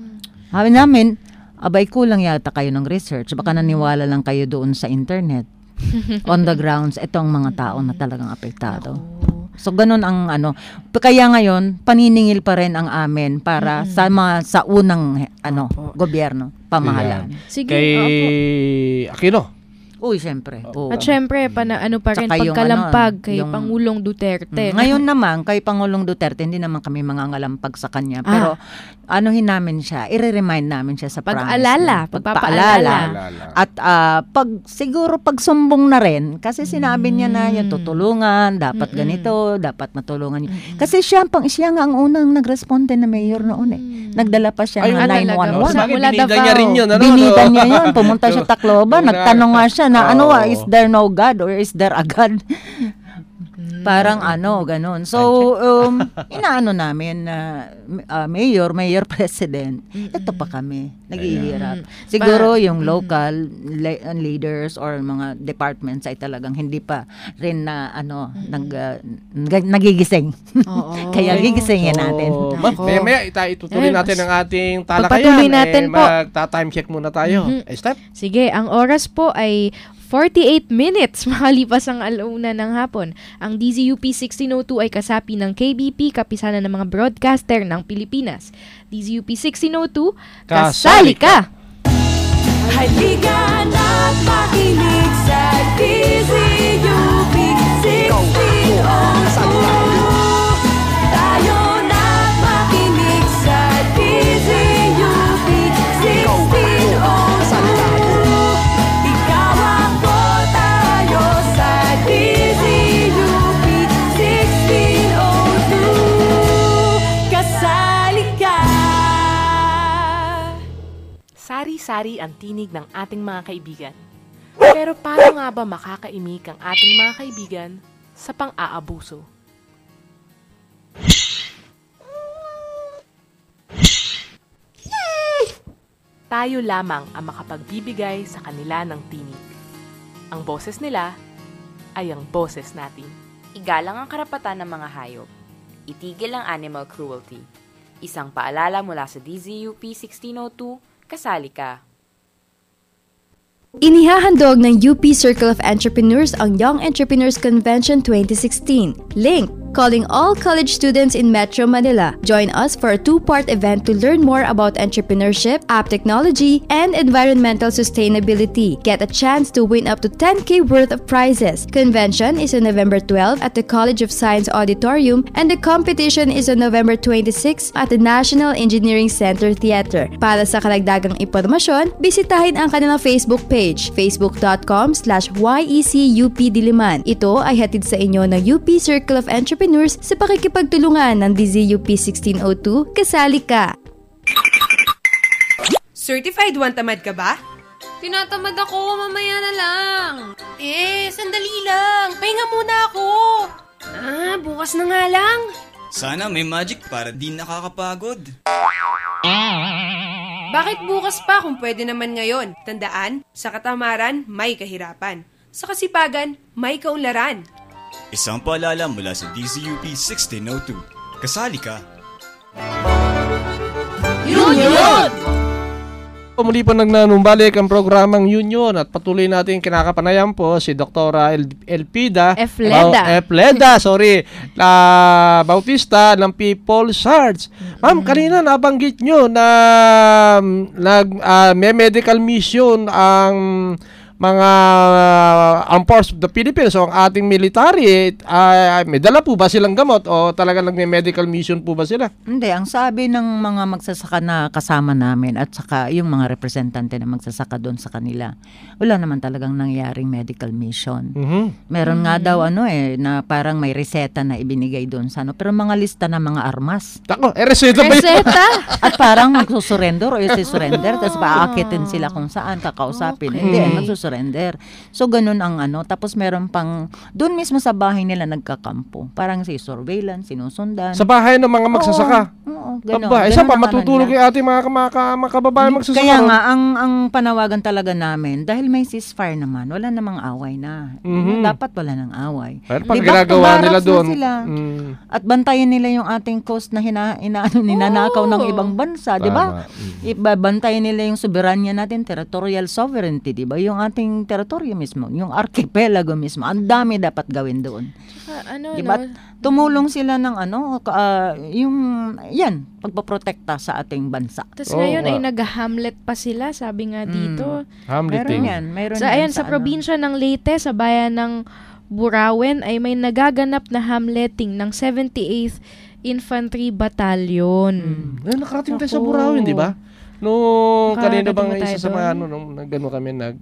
S2: Sabi namin, abay kulang yata kayo ng research. Baka naniwala lang kayo doon sa internet. On the grounds, itong mga tao na talagang apektado. So ganun ang ano. Kaya ngayon, paniningil pa rin ang amin para mm-hmm. sa mga, sa unang ano, Opo. gobyerno, pamahalaan.
S5: Yeah. Sige, kay Opo. Aquino.
S2: Uy, syempre.
S6: Oh. At syempre, pana, ano pa rin, pagkalampag ano, kay yung, Pangulong Duterte.
S2: Mm, ngayon naman, kay Pangulong Duterte, hindi naman kami mangangalampag sa kanya. Ah. Pero, anuhin namin siya, i-remind namin siya sa
S6: pag-alala,
S2: promise. Pagpapaalala. At uh, pag, siguro pagsumbong na rin, kasi sinabi niya na yung tutulungan, dapat Mm-mm. ganito, dapat matulungan niya. Mm-mm. Kasi siya, pang, siya nga ang unang nag-responde na mayor noon eh. Nagdala pa siya ng nine one one.
S5: Binida niya rin yun. Ano,
S2: Binida niya yun. Pumunta siya Tacloban. Nagtanong nga siya na ano, oh. is there no God or is there a God? Parang ano, ganun. So, um, inaano namin na uh, mayor, mayor president, ito pa kami, naghihirap. Siguro yung local le- leaders or mga departments ay talagang hindi pa rin na ano, nag, uh, nagigising. Kaya gigisingin natin.
S5: So, maya maya itutuloy natin ang ating talakayan.
S6: Pagpatuloy natin
S5: eh,
S6: po.
S5: Magta-time check muna tayo.
S6: Mm-hmm.
S5: Eh, step.
S6: Sige, ang oras po ay forty-eight minutes makalipas ang alauna ng hapon. Ang D Z U P sixteen oh two ay kasapi ng K B P, kapisanan ng mga broadcaster ng Pilipinas. D Z U P sixteen oh two, kasali ka!
S7: Halika na't makinig sa D Z U P sixteen oh two. Tayo na't makinig sa D Z U P sixteen oh two.
S4: Sari-sari ang tinig ng ating mga kaibigan. Pero paano nga ba makakaimik ang ating mga kaibigan sa pang-aabuso? Tayo lamang ang makapagbibigay sa kanila ng tinig. Ang boses nila ay ang boses natin.
S1: Igalang ang karapatan ng mga hayop. Itigil ang animal cruelty. Isang paalala mula sa D Z U P sixteen oh two, kasali ka.
S8: Inihahandog ng U P Circle of Entrepreneurs ang Young Entrepreneurs Convention twenty sixteen. Link, calling all college students in Metro Manila. Join us for a two-part event to learn more about entrepreneurship, app technology, and environmental sustainability. Get a chance to win up to ten K worth of prizes. Convention is on November twelfth at the College of Science Auditorium, and the competition is on November twenty-sixth at the National Engineering Center Theater. Para sa karagdagang impormasyon, bisitahin ang kanilang Facebook page, facebook.com slash YECUP Diliman. Ito ay hatid sa inyo ng U P Circle of Entrepreneurs sa pakikipagtulungan ng D Z U P sixteen oh two, kasali ka!
S9: Certified one tamad ka ba?
S22: Tinatamad ako, mamaya na lang.
S9: Eh, sandali lang. Pahinga muna ako.
S22: Ah, bukas na nga lang.
S24: Sana may magic para di nakakapagod.
S9: Bakit bukas pa kung pwede naman ngayon? Tandaan, sa katamaran, may kahirapan. Sa kasipagan, may kaunlaran.
S24: Isang paalala mula sa D Z U P sixteen oh two. Kasali ka!
S7: Union!
S5: Muli po nagnanumbalik ang programang Union at patuloy natin kinakapanayan po si Doktora El- Elpida
S6: Efleda.
S5: Ba- Efleda, sorry, na Bautista ng People's Hearts. Ma'am, kanina nabanggit nyo na nag uh, may medical mission ang mga uh, armed forces of the Philippines o ang ating military, uh, may dala po ba silang gamot o talagang nagme-medical mission po ba sila?
S2: Hindi, ang sabi ng mga magsasaka na kasama namin at saka yung mga representante na magsasaka doon sa kanila, wala naman talagang nangyaring medical mission.
S5: Mm-hmm.
S2: Meron
S5: mm-hmm.
S2: nga daw ano eh, na parang may reseta na ibinigay doon sa ano, pero mga lista ng mga armas.
S5: Tako, eh reseta ba yun?
S6: Reseta?
S2: At parang magsusurrender o isi-surrender, tapos paakitin sila kung saan kakausapin.
S6: Okay.
S2: Hindi, eh, magsusurrender. So, ganun ang ano. Tapos, meron pang, doon mismo sa bahay nila nagkakampo. Parang si surveillance, sinusundan.
S5: Sa bahay ng mga magsasaka?
S2: Oo. oo. Ganon.
S5: Aba, isa
S2: Ganon
S5: pa,
S2: ang ano
S5: matutulog
S2: nila.
S5: yung ating mga, mga, mga kababayan magsasabi.
S2: Kaya nga, ang, ang panawagan talaga namin, dahil may ceasefire naman, wala namang away na.
S5: Mhm.
S2: Dapat wala nang away.
S5: Pero pag
S2: Di ba,
S5: ginagawa
S2: tubaraks
S5: nila
S2: na
S5: doon,
S2: sila.
S5: mm.
S2: At bantayan nila yung ating coast na hina, ina, ano, ninanakaw ng ibang bansa, di ba?
S5: Tama. Mm.
S2: Ibabantayan nila yung soberanya natin, territorial sovereignty, di ba? Yung ating teritoryo mismo, yung archipelago mismo. Ang dami dapat gawin doon.
S6: Tsaka, ano,
S2: Di ba?
S6: no?
S2: Tumulong sila ng ano, ah, yung, yan, pagpaprotekta sa ating bansa.
S6: Tapos ngayon ay nag-Hamlet pa sila, sabi nga dito.
S2: Meron yan, meron
S6: Sa,
S2: yan
S6: ayan, sa,
S2: ano.
S6: probinsya ng Leyte, sa bayan ng Burawen, ay may nagaganap na hamleting ng seventy-eighth Infantry Battalion.
S5: Eh, nakarating tayo sa Burawen, di ba? Nung kanina bang
S6: Nakarating ba
S5: isa
S6: tayo
S5: sa mga
S6: doon?
S5: ano, nung nag-ano kami, nag,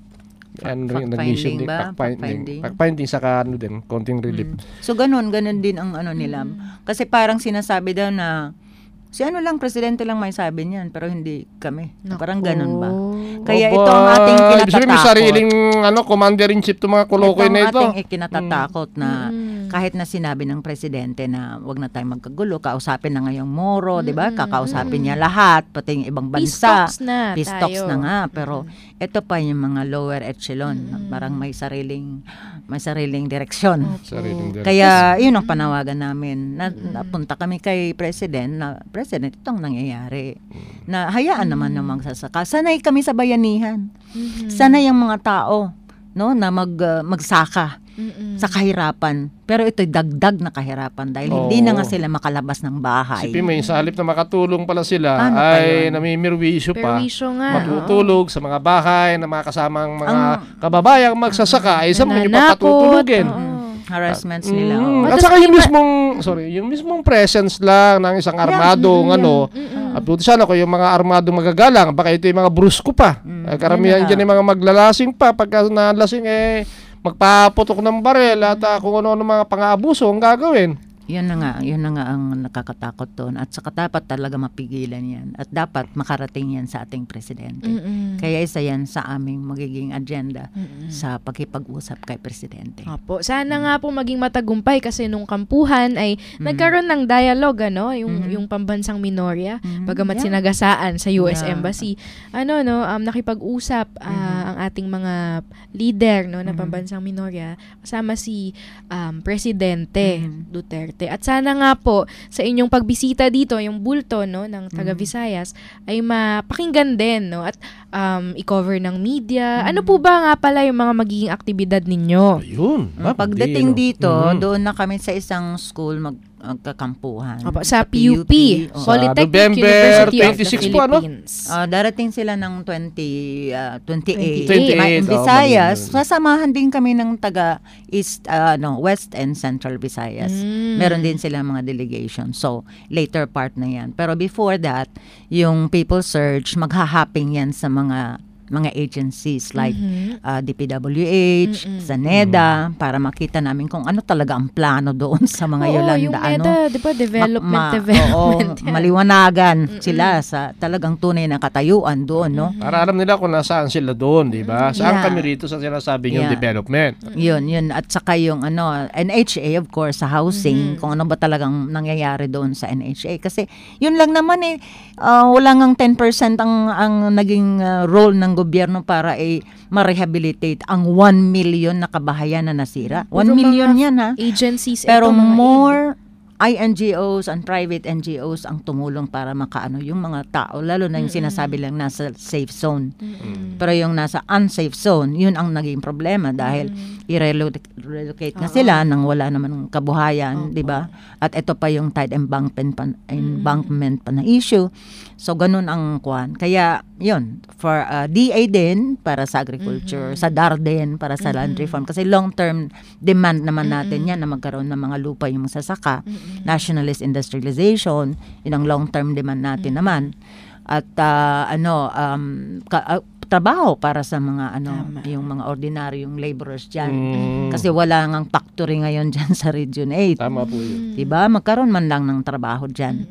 S5: ano,
S2: Fact-
S5: nag-mission
S2: fact-finding
S5: din,
S2: ba?
S5: fact-finding,
S2: Fact-finding.
S5: fact-finding saka ano din, konting relief.
S2: So ganun, ganun din ang ano nila. Kasi parang sinasabi daw na si ano lang, presidente lang may sabi niyan, pero hindi kami. Parang ganun ba? Kaya ito ang ating
S5: Aba, ibig sabihin,
S2: kinatatakot.
S5: may sariling ano, commander-in-chief itong mga kolokoy
S2: Ito ang
S5: na ito.
S2: ating ikinatatakot na kahit na sinabi ng presidente na wag na tayong magkagulo, kausapin na ngayong Moro, di ba? Kakausapin niya lahat, pati yung ibang
S6: Peace
S2: bansa.
S6: talks na
S2: Peace talks
S6: tayo.
S2: na nga. Pero ito pa yung mga lower echelon. na Parang may sariling may sariling direksyon.
S5: Sariling direksyon.
S2: Kaya yun ang panawagan namin. Na, napunta kami kay president na president, itong nangyayari. Na hayaan naman ng magsasaka. Sanay kami sa bayanihan. Sanay ang mga tao no na mag uh, magsaka sa kahirapan. Pero ito'y dagdag na kahirapan dahil hindi na nga
S5: Oo.
S2: sila makalabas ng bahay.
S5: Isipin mo, yung sa halip na makatulong pala sila,
S2: Ano pa
S5: ay
S2: yun?
S5: namimirwisyo pa.
S6: Perwisyo nga,
S5: Matutulog sa mga bahay na mga kasamang mga
S2: Ang-
S5: kababayang magsasaka, ay saan mo nyo
S6: Nananakot,
S5: papatutulugin?
S2: Harassments nila.
S5: Mm.
S2: oh.
S5: At saka yung mismong, sorry, yung mismong presence lang ng isang armadong ano, at buti sana ko yung mga armadong magagalang, baka ito yung mga brusko pa. Ay, karamihan
S2: yun na
S5: dyan yung mga maglalasing pa, pagka nalasing eh, magpaputok ng barel at uh, kung ano-ano mga pang-aabuso ang gagawin.
S2: Yun na nga, yun na nga ang nakakatakot doon. At saka dapat talaga mapigilan yan. At dapat makarating yan sa ating presidente.
S6: Mm-mm.
S2: Kaya isa yan sa aming magiging agenda
S6: Mm-mm.
S2: sa pagkipag-usap kay presidente.
S6: Opo. Sana nga po maging matagumpay kasi nung kampuhan ay nagkaroon ng dialogue, ano, yung, yung pambansang minorya, bagamat
S2: Yeah.
S6: sinagasaan sa U S
S2: Yeah.
S6: Embassy. Ano, no, um, nakipag-usap ah, ang ating mga leader, no, na pambansang minorya, kasama si um, Presidente Duterte. At sana nga po sa inyong pagbisita dito, yung bulto, no, ng taga Visayas ay mapakinggan din, no, at um, i-cover ng media. Ano po ba nga pala yung mga magiging aktibidad ninyo?
S5: Ayun.
S2: Mm, Pagdating dito, doon na kami sa isang school mag magkakampuhan.
S6: Opo, sa P U P,
S2: Oo.
S6: Polytechnic
S5: November
S6: University of the
S5: twenty-six po, ano?
S6: Philippines.
S2: Ah, darating sila ng twenty, ah, twenty-eight.
S5: twenty-eight,
S2: Ma-
S5: oh,
S2: Visayas,
S5: mali-
S2: sasamahan din kami ng taga East, ah, no, West and Central Visayas.
S6: Mm.
S2: Meron din sila mga delegation. So, later part na yan. Pero before that, yung People Search, maghahapping yan sa mga mga agencies like
S6: Mhm.
S2: uh, D P W H,
S6: Mm-mm.
S2: sa NEDA, para makita namin kung ano talaga ang plano doon sa mga
S6: Oo,
S2: Yolanda.
S6: yung
S2: ano,
S6: NEDA, di ba, development,
S2: ma-
S6: development.
S2: oo, maliwanagan sila sa talagang tunay na katayuan doon, no?
S5: Para alam nila kung nasaan sila doon, di ba? Saan
S2: Yeah.
S5: kami rito sa sinasabi yung
S2: Yeah.
S5: development.
S2: Yun, yun. At saka yung ano, N H A, of course, sa housing, kung ano ba talagang nangyayari doon sa N H A. Kasi yun lang naman eh, ah, wala ngang ten percent ang, ang naging ah, role ng gobyerno para eh, ma-rehabilitate ang one million na kabahayan na nasira. one
S6: Puro
S2: million
S6: mga
S2: yan ha.
S6: Agencies,
S2: Pero
S6: ito, mga
S2: more I N G Os and private N G Os ang tumulong para makaano yung mga tao, lalo na yung sinasabi lang nasa safe zone. Pero yung nasa unsafe zone, yun ang naging problema dahil i-relocate na sila nang wala naman kabuhayan, di ba? At ito pa yung tide embankment pa, embankment pa na issue. So ganun ang kwan. Kaya yun, for uh, D A din para sa agriculture, sa D A R din para sa land reform kasi long-term demand naman natin yan na magkaroon ng mga lupa yung masasaka. Nationalist industrialization, yun ang long-term demand natin naman. At uh, ano um ka, uh, trabaho para sa mga ano yung mga ordinaryong laborers diyan.
S5: Mm.
S2: Kasi wala ngang factory ngayon diyan sa Region eight.
S5: Tama po yun.
S2: 'Di ba? Magkaroon man lang ng trabaho diyan.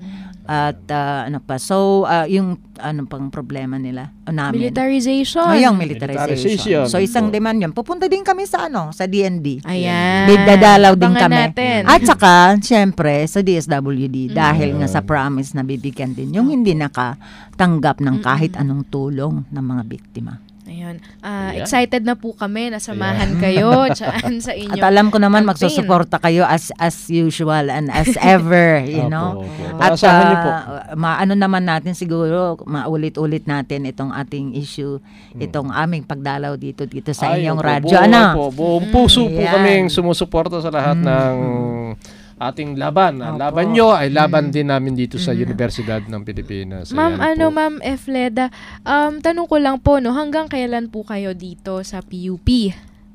S2: At uh, ano pa, so uh, yung ano pang problema nila o namin.
S6: Militarization.
S2: Oh, yung militarization.
S5: Militarization.
S2: So isang demand yun. Pupunta din kami sa ano, sa D N D.
S6: Ayan.
S2: Dadalaw din
S6: Abangan
S2: kami.
S6: natin.
S2: At saka, syempre, sa D S W D, dahil
S6: Mm.
S2: nga sa promise na bibigyan din yung hindi nakatanggap ng kahit anong tulong ng mga biktima.
S6: Ayun. Ah,
S2: Ayan.
S6: excited na po kami na samahan kayo dyan sa inyong
S2: At alam ko naman
S6: campaign.
S2: magsusuporta kayo as as usual and as ever, you know.
S5: Opo, opo.
S2: At
S5: Paasahan niyo po.
S2: uh, maano naman natin siguro maulit-ulit natin itong ating issue, itong aming pagdalaw dito dito sa
S5: Ay,
S2: inyong
S5: opo,
S2: radyo.
S5: buong,
S2: Ano?
S5: opo, buong puso po
S2: Ayan.
S5: kaming sumusuporta sa lahat ng ating laban. Ang laban nyo ay laban din namin dito sa Universidad ng Pilipinas.
S6: Ma'am,
S5: Ayan
S6: ano,
S5: po.
S6: Ma'am Efleda, um, tanong ko lang po, no, hanggang kailan po kayo dito sa P U P?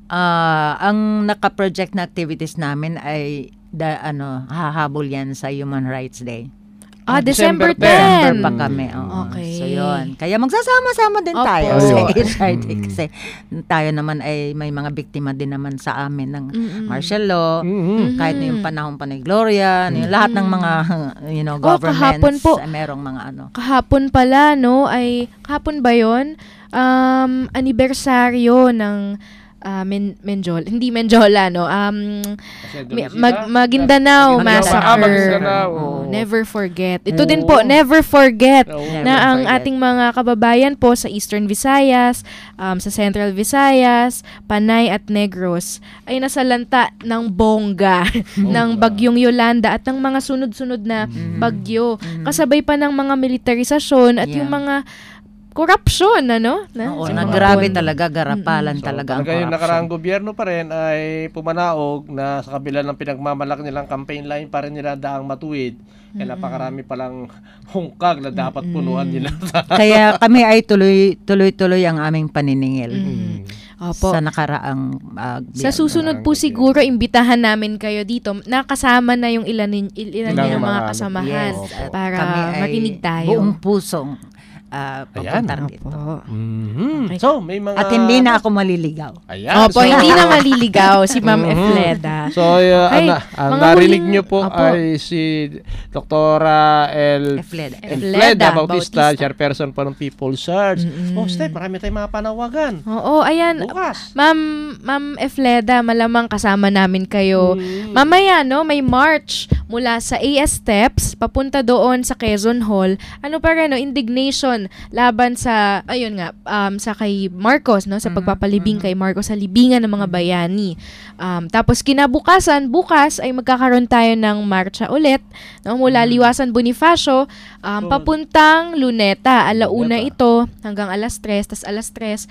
S2: Ah, ang naka-project na activities namin ay da, ano, hahabol yan sa Human Rights Day.
S6: Ah, December
S2: December
S6: tenth.
S2: pa kami. Oo.
S6: Okay.
S2: So, yun. Kaya magsasama-sama din
S6: Opo.
S2: tayo
S6: Ayun.
S2: sa H R D kasi tayo naman ay may mga biktima din naman sa amin ng
S6: Mm-mm.
S2: martial law,
S6: Mhm.
S2: kahit na yung panahon pa ni Gloria, yung lahat ng mga, you know,
S6: Oh, kahapon
S2: governments,
S6: po.
S2: ay merong mga ano.
S6: Kahapon pala, no, ay, kahapon ba yun? Um, anibersaryo ng ah, Men- Menjola, hindi Menjola, no, um, mi- Mag- Maguindanao
S5: Maguindanao.
S6: Massacre.
S5: Ah, Maguindanao.
S6: Oh, never forget. Ito
S5: Oo.
S6: din po, never forget
S5: Oo,
S6: na
S5: never
S6: ang
S5: forget.
S6: ating mga kababayan po sa Eastern Visayas, um, sa Central Visayas, Panay at Negros ay nasalanta ng bongga ng bagyong Yolanda at ng mga sunod-sunod na bagyo. Kasabay pa ng mga militarisasyon at
S2: Yeah.
S6: yung mga corruption, ano? Na,
S2: Oo,
S6: sa
S2: na
S6: mga
S2: grabe
S6: buwan.
S2: talaga, garapalan talaga ang
S5: Talaga yung
S2: corruption.
S5: nakaraang gobyerno pa rin ay pumanaog na sa kabila ng pinagmamalaki nilang campaign line pa rin nila daang matuwid. Kaya napakarami palang hungkag na dapat punuan nila.
S2: Kaya kami ay tuloy, tuloy-tuloy ang aming paniningil.
S6: Opo.
S2: Sa nakaraang uh,
S6: Sa susunod po siguro, imbitahan namin kayo dito. Nakasama na yung ilan, nin- il- ilan
S2: Ilang
S6: nilang mga
S2: mga-
S6: kasamahan
S2: Yes, at
S6: para
S2: kami ay
S6: marinig tayo.
S2: buong pusong uh,
S5: Ayan.
S2: papunta dito.
S5: Mhm. So, may mga...
S2: At hindi na ako maliligaw.
S5: Ayan.
S6: Opo, hindi na maliligaw si Ma'am
S5: Mhm.
S6: Efleda.
S5: So, uh,
S6: Okay,
S5: ana, ang
S6: mga
S5: narinig
S6: huling-
S5: nyo po
S6: Opo.
S5: ay si Doktora El
S2: Efleda.
S5: Efleda Bautista,
S6: Bautista.
S5: chairperson po ng People's Search. Oh, Steph, marami tayong mga panawagan.
S6: Oo, ayan.
S5: Bukas.
S6: Ma'am, Ma'am Efleda, malamang kasama namin kayo. Mamaya, no, may march mula sa A S Steps papunta doon sa Quezon Hall. Ano pa rin, no, indignation laban sa, ayun nga, um, sa kay Marcos, no, sa pagpapalibing kay Marcos sa libingan ng mga bayani. Um, tapos kinabukasan, bukas ay magkakaroon tayo ng marcha ulit, no, mula Liwasan Bonifacio um, papuntang Luneta. Alauna ito hanggang alas tres, tas alas tres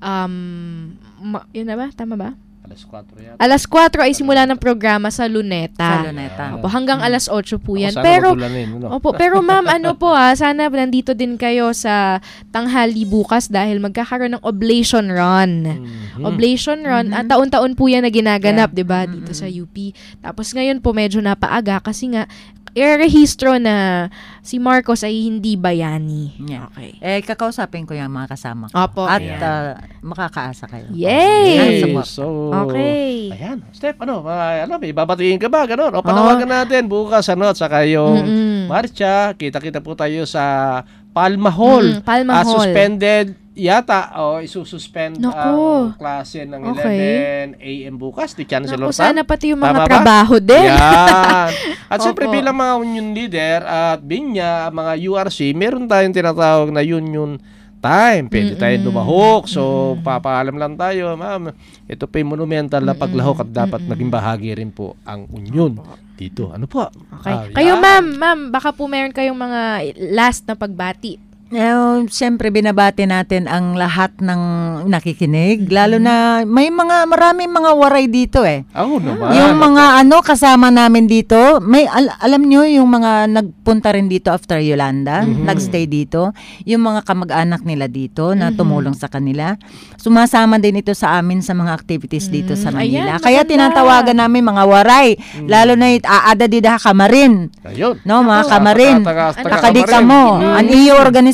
S6: um, ma- yun na ba? Tama ba?
S5: Alas kwatro yata.
S6: Alas kwatro ay simula ng programa sa Luneta.
S2: Sa Luneta.
S6: Opo, hanggang alas otso po yan.
S5: Ako sana
S6: Pero,
S5: magulanin, no?
S6: opo, pero ma'am, ano po ah, sana nandito din kayo sa tanghali bukas dahil magkakaroon ng oblation run. Oblation run, at taon-taon po yan na ginaganap, di ba, dito sa U P. Tapos ngayon po medyo napaaga kasi nga, i-rehistro na si Marcos ay hindi bayani.
S2: Yeah.
S6: Okay.
S2: Eh, kakausapin ko yung mga kasama ko.
S6: Opo.
S2: At
S6: Ayan.
S2: uh, makakaasa kayo.
S6: Yay!
S2: Yan,
S5: Okay,
S2: support.
S5: so,
S6: Okay.
S5: ayan. Steph, ano, mga, ano, may babatiin ka ba? Ganon. O, panawagan natin bukas, ano, at saka yung
S6: Mm-mm.
S5: marcha. Kita-kita po tayo sa Palma Hall.
S6: Mm, Palma
S5: Ah,
S6: Hall.
S5: Suspended yata o isususpend
S6: Naku.
S5: ang klase ng
S6: Okay.
S5: eleven a m bukas. Di Chancellor
S6: Naku,
S5: Tam.
S6: sana pati yung mga
S5: Tama ba?
S6: trabaho din.
S5: Yan. At siyempre
S6: Opo.
S5: bilang mga union leader at Binya, mga U R C, meron tayong tinatawag na union time. Pwede tayong lumahok. So, papaalam lang tayo, ma'am, ito pa yung monumental na paglahok at dapat maging bahagi rin po ang union dito. Ano po?
S6: Okay.
S5: Ah,
S6: Kayo
S5: yan.
S6: ma'am, ma'am, baka po meron kayong mga last na pagbati.
S2: Eh, siyempre binabati natin ang lahat ng nakikinig, lalo na may mga maraming mga waray dito eh.
S5: Oo naman.
S2: Yung mga ano kasama namin dito, may al- alam nyo yung mga nagpunta rin dito after Yolanda,
S5: Mhm.
S2: nagstay dito, yung mga kamag-anak nila dito na
S6: Mhm.
S2: tumulong sa kanila. Sumasama din ito sa amin sa mga activities dito sa Manila.
S6: Ayan,
S2: Kaya
S6: maganda.
S2: tinatawagan namin mga waray, lalo na it aada di da kamarin.
S5: Ayun.
S2: No, mga
S5: Ako,
S2: kamarin.
S5: taga- taga- taga-
S2: Takadi
S5: Kamarin.
S2: mo.
S5: Mm.
S2: An iyo organization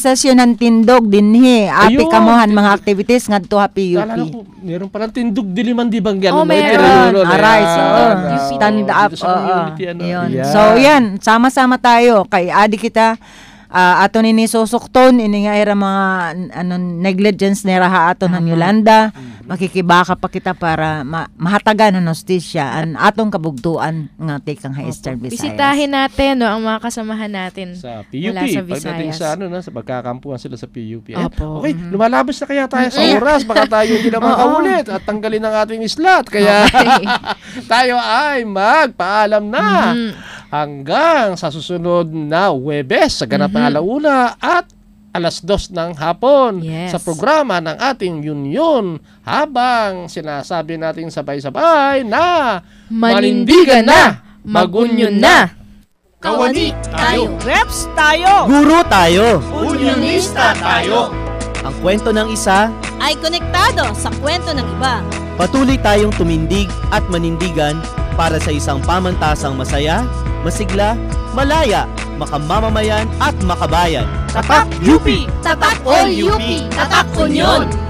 S2: organisasyon ng tindog dinhi. Api
S5: Ayun,
S2: kamuhan mga activities ngadto ha P U P.
S5: Naalala ko, meron palang tindog diliman di bangyan.
S2: Oh, meron. Aray, so, stand up. Oo. Yun. So, yan. Sama-sama tayo. Kay adi kita, uh, ato nini susukton, ini nga era mga ano, negligence nera ha ato ng Yolanda. Makikibaka pa kita para ma- mahatagan ng hostisya an atong kabugtuan nga tikang ha Eastern Visayas.
S6: Bisitahin natin no, ang mga kasamahan natin
S5: sa P U P.
S6: Mula sa
S5: Pagdating
S6: Visayas.
S5: sa ano na sa pagkakampuan sila sa P U P.
S6: Opo.
S5: Okay, lumalabas na kaya tayo sa oras. Baka tayo hindi na makaulit at tanggalin ang ating slot. Kaya tayo ay magpaalam na.
S6: Mhm.
S5: Hanggang sa susunod na Huwebes sa ganap ng alauna at alas dos ng hapon
S6: Yes.
S5: sa programa ng ating Union habang sinasabi natin sabay-sabay na
S6: Manindigan na, magunyon na.
S3: Kawani tayo.
S11: Reps tayo.
S3: Guro tayo.
S11: Unionista tayo.
S3: Ang kwento ng isa,
S11: Ay konektado sa kwento ng iba.
S3: patuloy tayong tumindig at manindigan para sa isang pamantasang masaya, masigla, malaya, makamamamayan at makabayan.
S11: Tatak U P! Tatak All U P! Tatak Union!